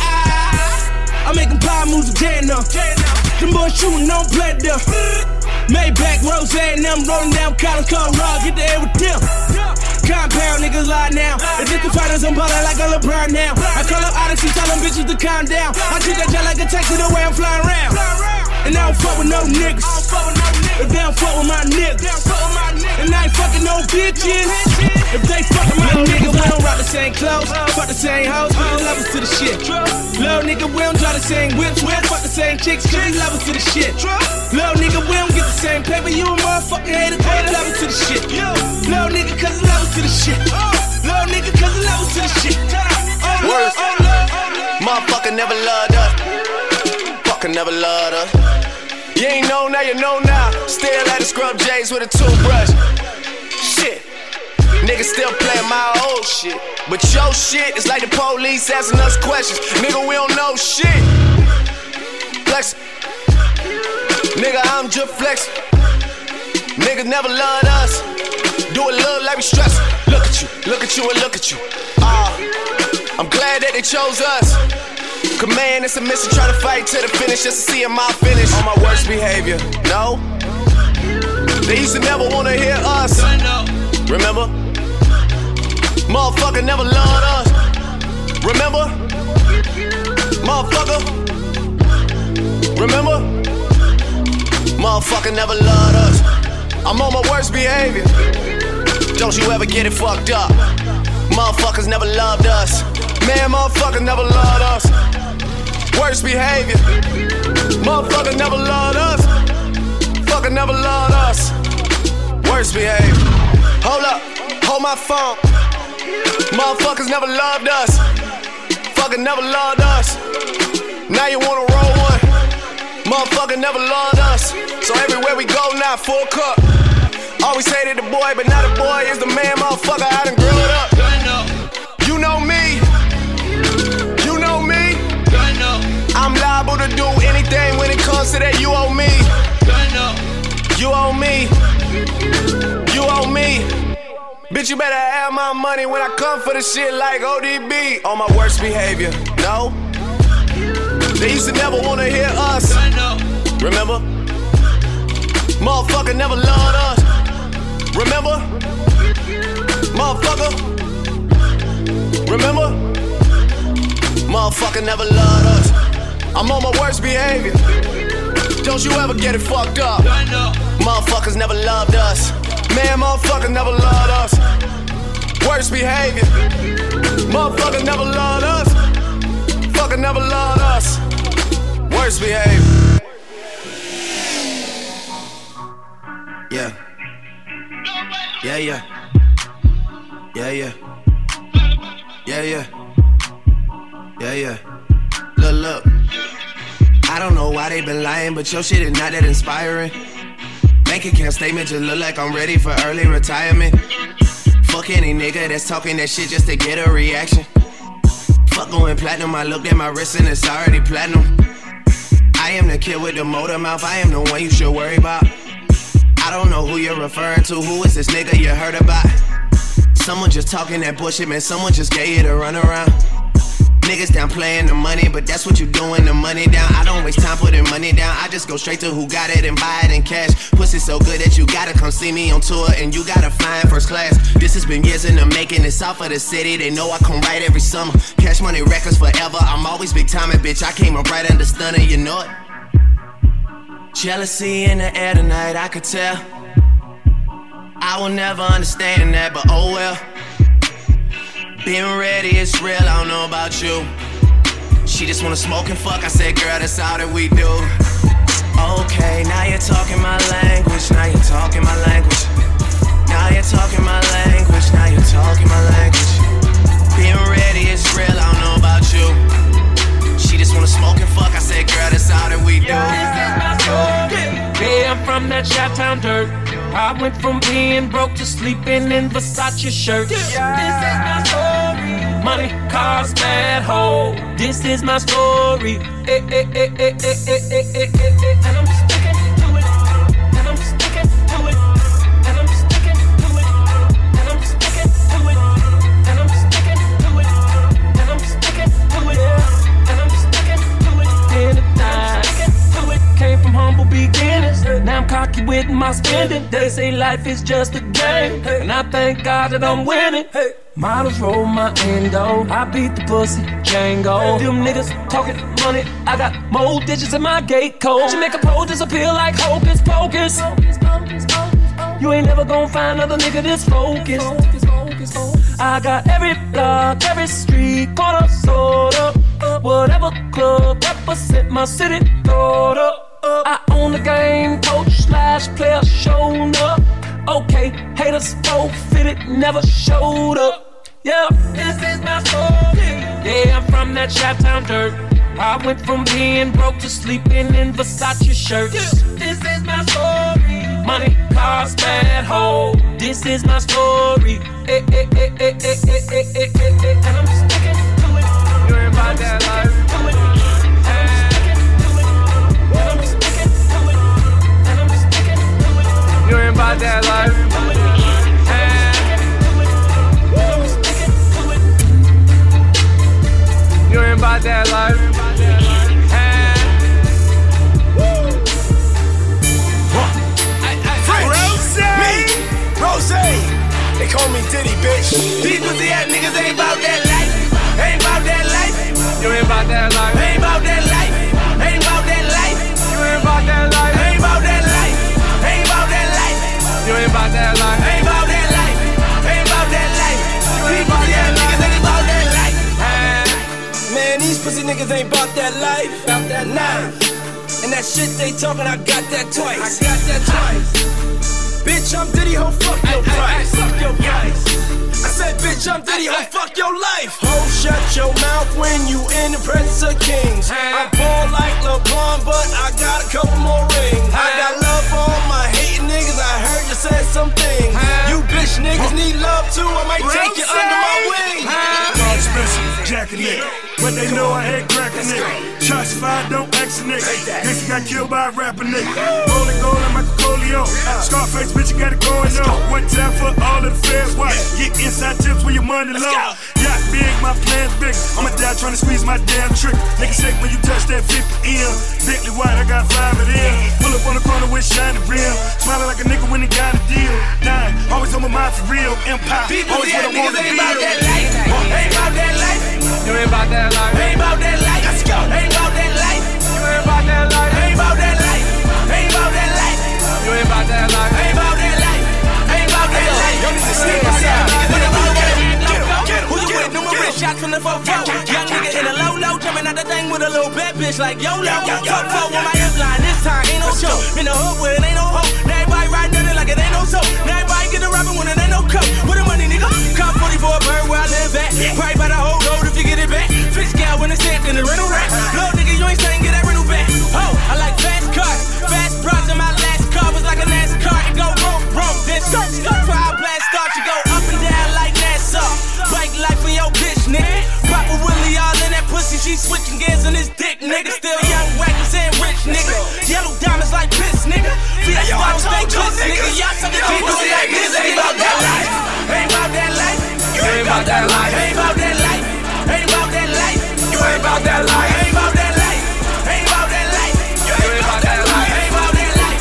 I'm making power moves again now. Them boys shooting on blood though. Maybach, Rose, and them rolling down Collins, Colorado. Get the air with them. Compound niggas lie now. If it's the finals, I'm ballin' like a LeBron now. I call up Odyssey, tell them bitches to calm down. I treat that jet like a taxi the way I'm flying around. And I don't fuck with no niggas. If they don't fuck with my niggas. And I ain't fucking no bitches. If they fuck with my niggas, we don't rock the same clothes, fuck the same hoes, cause there's levels to the shit. Little nigga, we don't drive the same whips, we don't fuck the same chicks, cause there's levels to the shit. Little nigga, we don't get the same paper, you a motherfucking hater, cause there's levels to the shit. Little nigga, cause there's levels to the shit. Little nigga, cause there's levels to the shit. Worse, motherfucker never loved us. Fucker never loved us. You ain't know now, you know now. Still at the scrub J's with a toothbrush. Shit, niggas still playing my old shit. But your shit is like the police asking us questions. Nigga, we don't know shit. Flex. Nigga, I'm just flexing. Niggas never loved us. Do it look like we stressing. Look at you, and look at you. I'm glad that they chose us. Cause man, it's a mission, try to fight to the finish just to see my finish. On my worst behavior, no. They used to never wanna hear us. Remember? Motherfucker never loved us. Remember? Motherfucker. Remember? Motherfucker never loved us. I'm on my worst behavior. Don't you ever get it fucked up. Motherfuckers never loved us. Man, motherfucker never loved us. Worst behavior. Motherfucker never loved us. Fucker never loved us. worst behavior. Hold up, hold my phone. Motherfuckers never loved us. Fucking never loved us. Now you wanna roll one. Motherfucker never loved us. So everywhere we go now, full cup. Always hated the boy, but now the boy is the man, motherfucker. I done grew it up. You know me. You know me. I'm liable to do anything when it comes to that. You owe me. You owe me. You owe me. Bitch, you better have my money when I come for the shit like ODB. On my worst behavior. No. They used to never wanna hear us. Remember? Motherfucker never loved us. Remember? Motherfucker. Remember? Motherfucker never loved us. I'm on my worst behavior. Don't you ever get it fucked up. Motherfuckers never loved us. Man, motherfucker never loved us. Worst behavior. Motherfucker never loved us. Fucker never loved us. Worst behavior. Yeah. Yeah, yeah. Yeah, yeah. Yeah, yeah. Yeah, yeah. Look. I don't know why they been lying, but your shit is not that inspiring. Bank account statement just look like I'm ready for early retirement. Fuck any nigga that's talking that shit just to get a reaction. Fuck going platinum, I looked at my wrist and it's already platinum. I am the kid with the motor mouth, I am the one you should worry about. I don't know who you're referring to, who is this nigga you heard about? Someone just talking that bullshit, man, someone just gave you the runaround. Niggas down playing the money, but that's what you doing, the money down. I don't waste time putting money down, I just go straight to who got it and buy it in cash. Pussy so good that you gotta come see me on tour and you gotta fly in first class. This has been years in the making, it's off of the city, they know I come right every summer. Cash Money Records forever, I'm always big timing, bitch, I came up right under stunner, you know it. Jealousy in the air tonight, I could tell. I will never understand that, but oh well. Being ready is real, I don't know about you. She just wanna smoke and fuck, I said, girl, that's all that we do. Okay, now you're talking my language, now you're talking my language. Now you're talking my language, now you're talking my language. Being ready is real, I don't know about you. She just wanna smoke and fuck, I said, girl, that's all that we do. Yeah, I'm from that Chi-Town dirt. I went from being broke to sleeping in Versace shirts. This is my story. Money, cars, bad hoe. This is my story. And I'm sticking to it. And I'm sticking to it. And I'm sticking to it. And I'm sticking to it. And I'm sticking to it. And I'm sticking to it. And I'm sticking to it. Came from humble beginnings. Now I'm cocky with my spending. They say life is just a game, and I thank God that I'm winning. Models roll my endo, I beat the pussy, Django. Them niggas talking money, I got more digits in my gate code. She make a pole disappear like hocus pocus. You ain't never gonna find another nigga this focused. I got every block, every street, corner, soda. Whatever club represent my city, throw up. I own the game, coach / player, showed up. Okay, haters forfeited, never showed up. Yeah, this is my story. Yeah, I'm from that Chi-Town dirt. I went from being broke to sleeping in Versace shirts. This is my story. Money, cars, bad hoe. This is my story. And I'm sticking to it. You ain't about that life. You ain't about that life. You ain't about that life. Rose, they call me Diddy, bitch. These pussy ass niggas ain't about that life. Ain't about that life. You ain't about that life. Ain't about that life. Ain't about that life. You ain't about that life. Ain't about that life. Ain't about that life. You ain't about that life. Ain't about that life. Ain't about that life. These pussy ass niggas ain't about that life. Man, these pussy niggas ain't about that life. About that life. And that shit they talking, I got that twice. I got that twice. Bitch, I'm Diddy, ho, fuck your price. Fuck your price. I said, bitch, I'm Diddy, ho, fuck your life. Ho, shut your mouth when you in the presence of kings. I'm born like LeBron, but I got a couple more rings. I got love for all my hating niggas. I heard you said some things. You bitch niggas need love too. I might take you under my wing. God special, Jack a nigga. But they know I ain't crack a nigga. Shots fired, don't ask a nigga. Guess you got killed by a rapper nigga. Rolling gold like Michael Corleone. Scarface, bitch, you got it going on. One time for all of the feds watch. Get inside tips where your money low. Yacht big, my plan's big. I'ma die trying to squeeze my damn trick. Nigga shake when you touch that 50M. Bentley white, I got 5 of them. Pull up on the corner with shiny rim. Smiling like a nigga when he got a deal. Dying, always on my mind for real. Empire, always what I want to be. Ain't about that life. You ain't about that life. Ain't about that life. Let's go. Ain't about that life. You ain't about that life. Ain't about that life. Ain't about that life. You ain't about that life. Ain't about that life. Ain't about that life. Yo, this is Sneak Outside. Who you with? Numerous shots from the 4-4. Young nigga in a low, jumping out the thing with a little bad bitch like YOLO. Top 4 on my upline. This time ain't no show. In the hood where it ain't no hope. Now everybody riding it like it ain't no soap. Now everybody get the rapping when it ain't no cup. With the money, nigga. Cop 40 for a bird where I live at. Probably by the whole road if you get it back. Fix gal when it's stamped in the rental rack. Little nigga, you ain't saying get that rental back. Oh, I like fast cars. Fast bras in my last car was like a NASCAR. It go rope, then skirt. For our blast start, you go up and down like Nassau. Bike life for your bitch, nigga. Papa Willie all in that pussy. She switching gears on his dick, nigga. Still young, reckless, and rich, nigga. Yellow diamonds like piss, nigga. Feet hey, stones, stay bliss, nigga. Y'all suckin' pussy like this. Ain't about that life. Ain't about that life. You ain't about that life. Ain't about that life. Ain't about that life. You ain't about that life. Ain't about that life. Ain't about that life. You ain't about that life. Ain't about that life.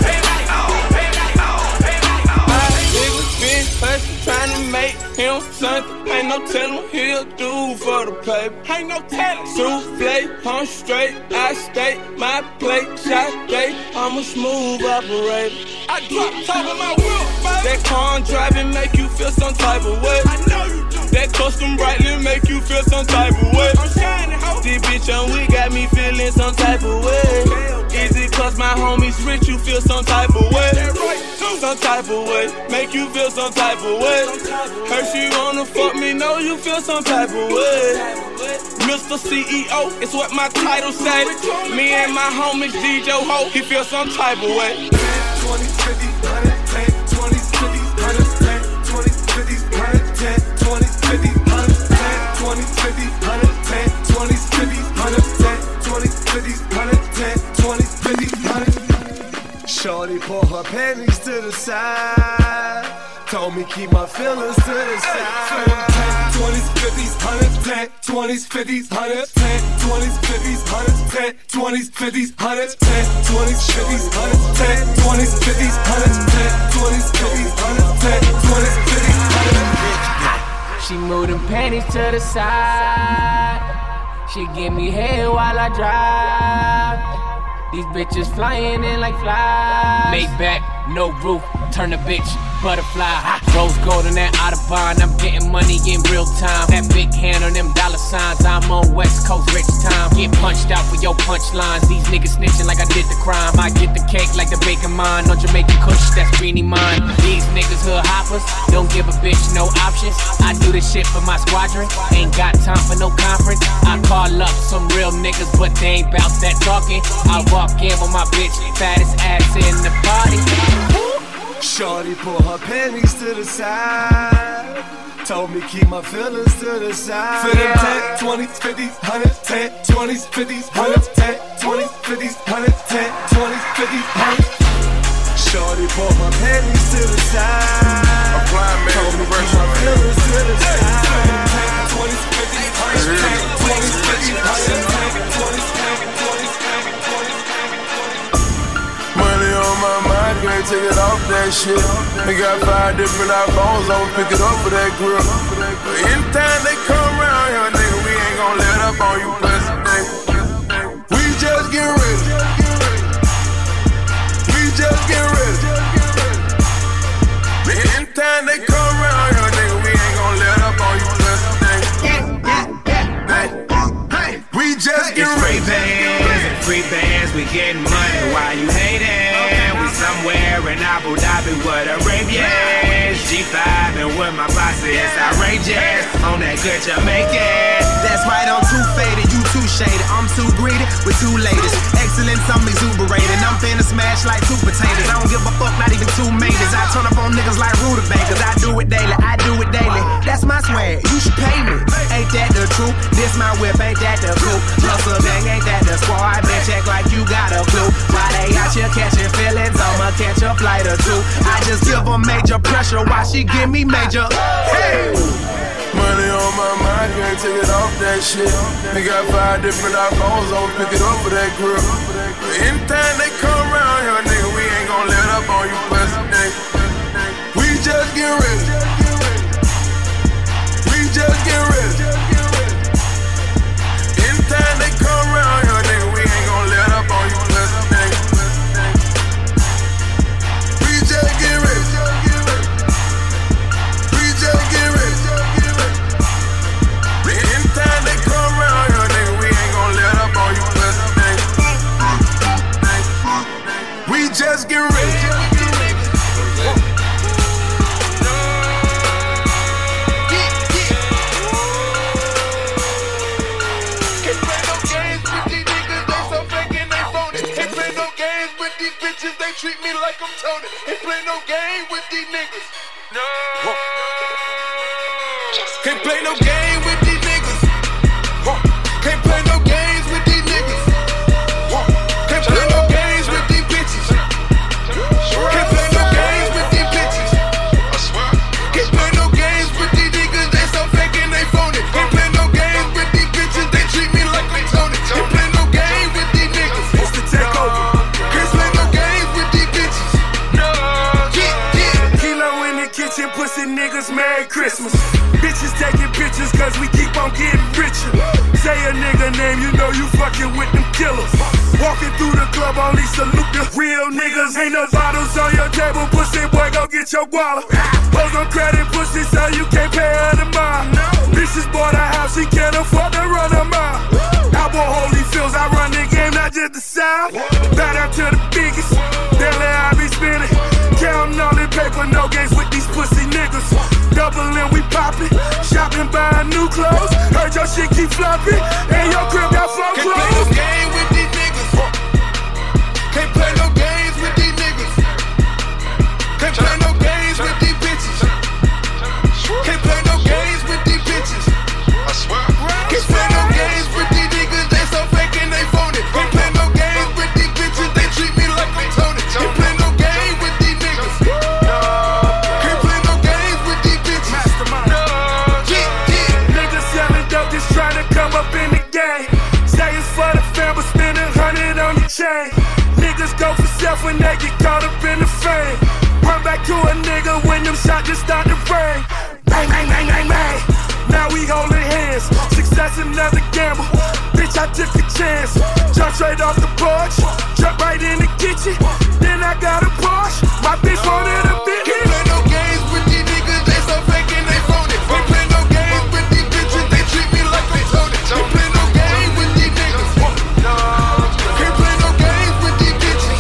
Niggas been hustling, trying to make him something. Ain't no telling he'll do for the paper. Ain't no telling. Souffle, I'm straight, I stay my plate. Shot day, I'm a smooth operator. I drop top of my wheel, baby. That car I'm driving make you feel some type of way. I know you do. That custom brightly make you feel some type of way. I'm shining, ho. This bitch on we got me feeling some type of way. Is it cause my homies rich you feel some type of way? Some type of way, make you feel some type of way. Heard she wanna fuck me, know you feel some type of way. Mr. CEO, it's what my title say. Me and my homies DJ Ho, he feel some type of way. 20, 50, 100, 10, 20, 50, 100, 10, 20, 50, 100, 10, 20, 50, 100, 10, 20, 50, 100, 10, 20, 50, 100, 10, 20, 50, 100, 10, 20, 50, 100. Shorty pull her panties to the side. Told me keep my feelings to the side. 20s, 50s, 110, 20s, 50s, 110, 20s, 50s, 110, 20s, 50s, 110, 20s, 50s, 110, 20s, 50s, 110, 20s, 50s, 110, 20s, 50s, 110. She moved them panties to the side. She give me head while I drive. These bitches flying in like flies. Laid back, no roof, turn a bitch butterfly. Rose gold on that Audubon, I'm getting money in real time. That big hand on them dollar signs, I'm on West Coast rich time. Get punched out for your punchlines. These niggas snitching like I did the crime. I get the cake like the bacon mine. On Jamaican Kush, that's Beanie mine. These niggas hood hoppers, don't give a bitch no options. I do this shit for my squadron, ain't got time for no conference. I call up some real niggas, but they ain't bout that talking. I walk in with my bitch, fattest ass in the party. Shorty pull her panties to the side. Told me keep my feelings to the side. For them 10, 20s, 50s, 110, 20s, 50s, 110, 20s, 50s, 110, 20s, 50s, 100. Shorty pull her panties to the side. Told me keep my feelings to the side. 20s, 50s, 110, 20s, 50s, 110, 20s, 50s, 20s. Money on my mind, can't take it off that shit. They got 5 different iPhones, I'ma pick it up for that grill. But anytime they come around here, nigga, we ain't gon' let up on you, pussy, nigga. We just get ready. We just get ready. Anytime they come around here, nigga, we ain't gon' let up on you, pussy, nigga. We just get ready. Free bands, we getting money while you hating. We somewhere in Abu Dhabi with Arabians. G5 and with my posse, it's outrageous. On that good Jamaican. That's right, I'm too faded, you too shaded. I'm too greedy with two ladies. Excellence, I'm exuberated. I'm finna smash like two potatoes. I don't give a fuck, not even two majors. I turn up on niggas like rutabagas. I do it daily, I do it daily. That's my swag, you should pay me. Ain't that the truth? This my whip, ain't that the coupe? Hustle gang, ain't that the squad? Bitch, act like you got a clue. Why they out here catching feelings? I'ma catch a flight or two. I just give them major pressure while she give me major. Hey! Money on my mind, can't take it off that shit. We got 5 different iPhones, I'ma pick it up for that grill. Anytime they come around here, nigga, we ain't gon' let up on you pussy, nigga. We just get ready. We just get ready. Anytime they come around here, nigga, we ain't gon' let up on you pussy, nigga. We just get ready. We just get ready. Anytime they come around here, nigga, we ain't gon' let up on you pussy, nigga. We just get ready. Treat me like I'm Tony. Ain't play no game with these niggas. No. Can't play no game with these niggas. Can't play no games with these niggas. Can't play no games with these bitches. Can't play no games with these bitches. I swear. Can't play no games with these niggas. They so fake and they phony. Can't play no games with these bitches. They treat me like I'm Tony. Can't play no game with these niggas. It's the takeover. Pussy niggas, Merry Christmas. Bitches taking pictures cause we keep on getting richer. Say a nigga name, you know you fucking with them killers. Walking through the club, only salute the real niggas. Ain't no bottles on your table, pussy boy, go get your wallet. Pose on credit, pussy, so you can't pay her the mile. Bitches bought a house, she can't afford to run a mile. I bought Holyfields, I run the game, not just the South. Bow down to the biggest, daily I be spinning. Counting all the paper, no games with these pussy niggas. Doubling, we poppin', shopping, buying new clothes. Heard your shit keep flopping, and your crib got flow clothes. Can't play no game with these niggas. Can't play no games with these niggas. Can't play no games with these bitches. Can't play no games with these bitches. I swear. Can't play no games with these niggas. They so fake and they phony. Can't play no games with these bitches. They treat me like I'm Tony. Can't play no game with these niggas. Can't play no games with these bitches. Niggas selling dope, just trying to come up in the game. Say it's for the fam, but spend 100 on your chain. Niggas go for self when they get caught up in the fame. Run back to a nigga when them shots just start to rain. Bang, bang, bang, bang, bang. Now we holding hands. Success another gamble. Bitch, I took a chance. Jump straight off the porch. Jump right in the kitchen. Then I got a Porsche. My bitch wanted a bitch. Can't play no games with these niggas. They so fake and they phony. Can't play no games with these bitches. They treat me like I'm Tony. Can't play no game with these niggas. Can't play no games with these bitches.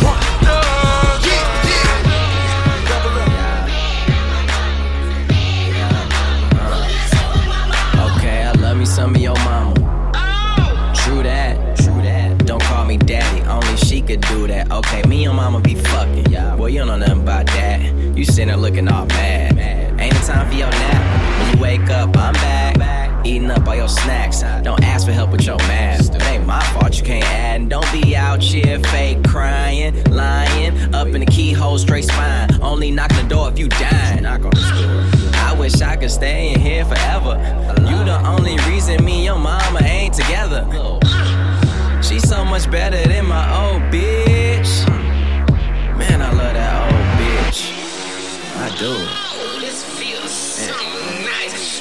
Okay, I love me some of your mama. True that, true that. Don't call me daddy, only she could do that. Okay, me and mama be fucking. Boy, you don't know nothing about that. You sitting there looking all mad. Ain't no time for your nap. When you wake up, I'm back. Eating up all your snacks. Don't ask for help with your math. It ain't my fault you can't add. And don't be out here fake crying, lying. Up in the keyhole, straight spine. Only knocking the door if you dying. Knock on the door. I wish I could stay in here forever. You the only reason me and your mama ain't together. She's so much better than my old bitch. Man, I love that old bitch. I do. This feels so nice.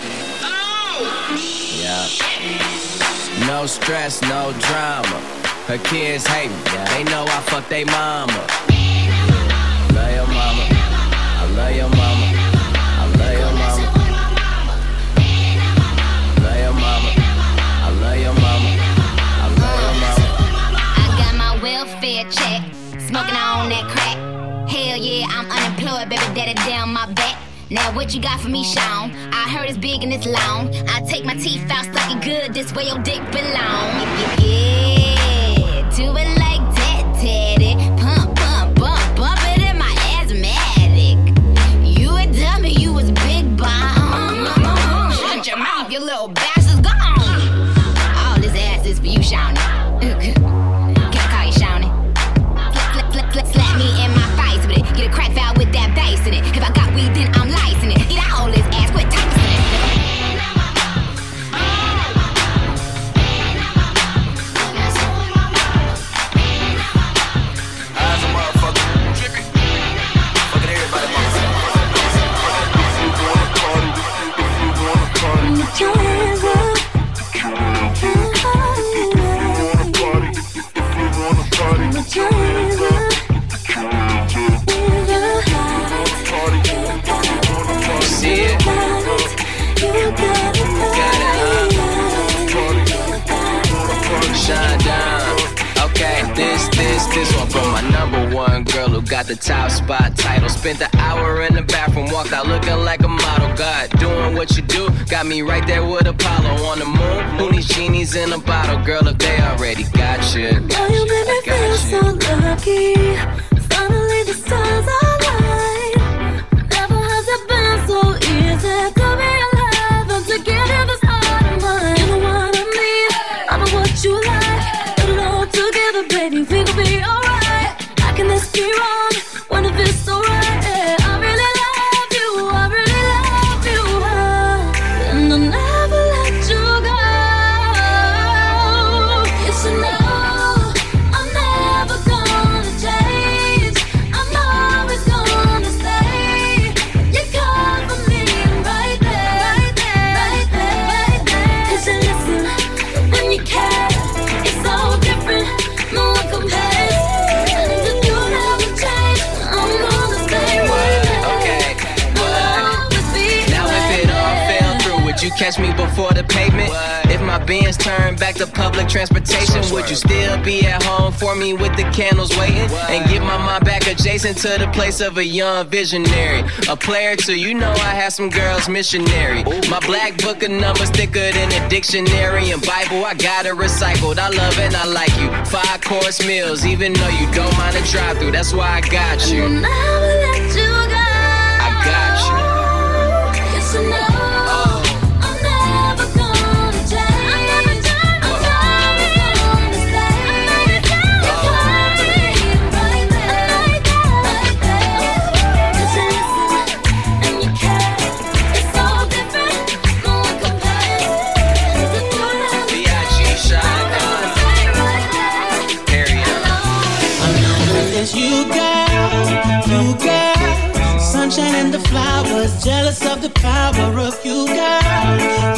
Yeah. No stress, no drama. Her kids hate me. They know I fuck they mama. Love your mama. I love your mama. I love your mama. Love your mama. I love your mama. I love your mama. I got my welfare check, smoking on that crack. what you got for me, Sean? I heard it's big and it's long. I take my teeth out, stuck it good. This way your dick belong. Yeah, do it like that, Teddy. Pump, pump, bump, bump it in my asthmatic. You a dummy, you was big bomb. Shut your mouth, you little bastard's gone. All this ass is for you, Shawnee. Can I call you Shawnee? Slap me in my face with it. Get a crack foul with that bass in it. If I got weed, then I'm licensing it. Eat all this ass, quit typing it. Eyes a motherfucker, trippy. Fucking everybody, Shine down. Okay, this one from my number one girl who got the top spot title. Spent the hour in the bathroom, walked out looking like a model. God, doing what you do, got me right there with Apollo on the moon. Who needs genies in a bottle, girl, if they already got you? Now you made me feel so lucky. Finally the stars align. Never has it been so easy to be alive and to get in this heart of mine. You know what I mean? I know what you like. Put it all together, baby, we gon' be alright. How can this be wrong when it feels so right? Yeah, I really love you, I really love you, and I'll never let you go. You should know I'm never gonna change. I'm always gonna stay. You cover me right there, right there, right there, right there. 'Cause you listen when you care. It's so different, no one compares. And if you never change, I'm gonna stay right there. Okay, now if it all fell through, would you catch me before the pavement? If my Benz turned back to public transportation, would you still be at home for me with the candles waiting? And get my mind back adjacent to the place of a young visionary. A player too, you know I had some girls missionary. My black book of numbers thicker than a dictionary and Bible. I got it recycled, I love and I like you. 5-course meals, even though you don't mind a drive-through. That's why I got you. I'll never let you go. I got you. You should know I'm never gonna change. I'm always gonna stay. You cover me right there, right there, right there. 'Cause you listen and you care. It's so different, no one compares. And if you never B.I.G. Shine on. Period. It's you, girl, sunshine and the flowers, jealous of the power of you, girl,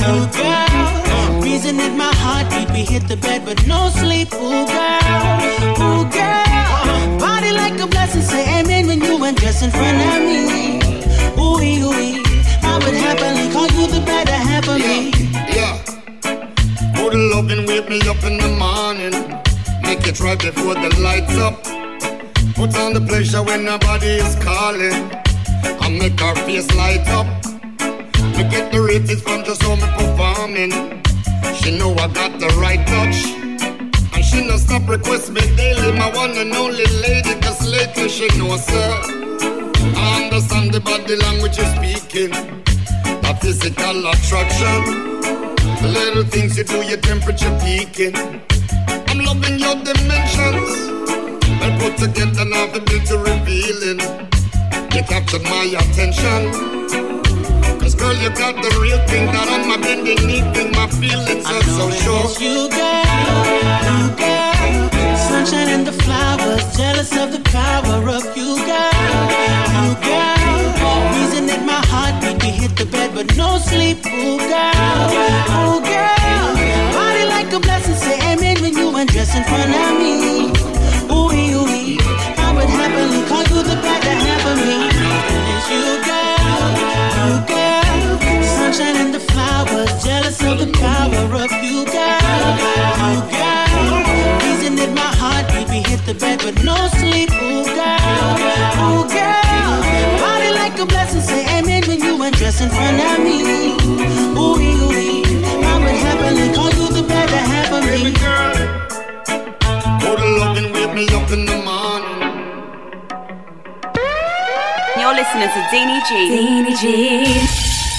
reason that my heartbeat, we hit the bed but no sleep, ooh, girl, body like a blessing, say amen when you undress in front of me, ooh-wee, ooh-wee, I would happily call you the better half of me. Yeah, good loving, wake me up in the morning, make it right before the lights up. Put on the pleasure when nobody is calling. I make her face light up. I get the ratings from just how me performing. She know I got the right touch, and she no stop request me daily. My one and only lady, 'cause lately she knows, sir. I understand the body language you're speaking, the physical attraction, the little things you do, your temperature peaking. I'm loving your dimensions. I put together now the beauty revealing. You captured my attention, 'cause girl you got the real thing that on my bending knee thing. My feelings are so sure. It's you, girl, sunshine and the flowers, jealous of the power of you, girl, reason that my heartbeat, we hit the bed but no sleep, ooh, girl, body like a blessing, say amen when you undress in front of me. Ooh-wee, I would happily call you the better half of me. It's you, girl, sunshine and the flowers, jealous of the power of you, girl, reason that my heartbeat, we hit the bed but no sleep, ooh, girl, body like a blessing, say amen when you up in the morning. You're listening to Deanie G. Deanie G.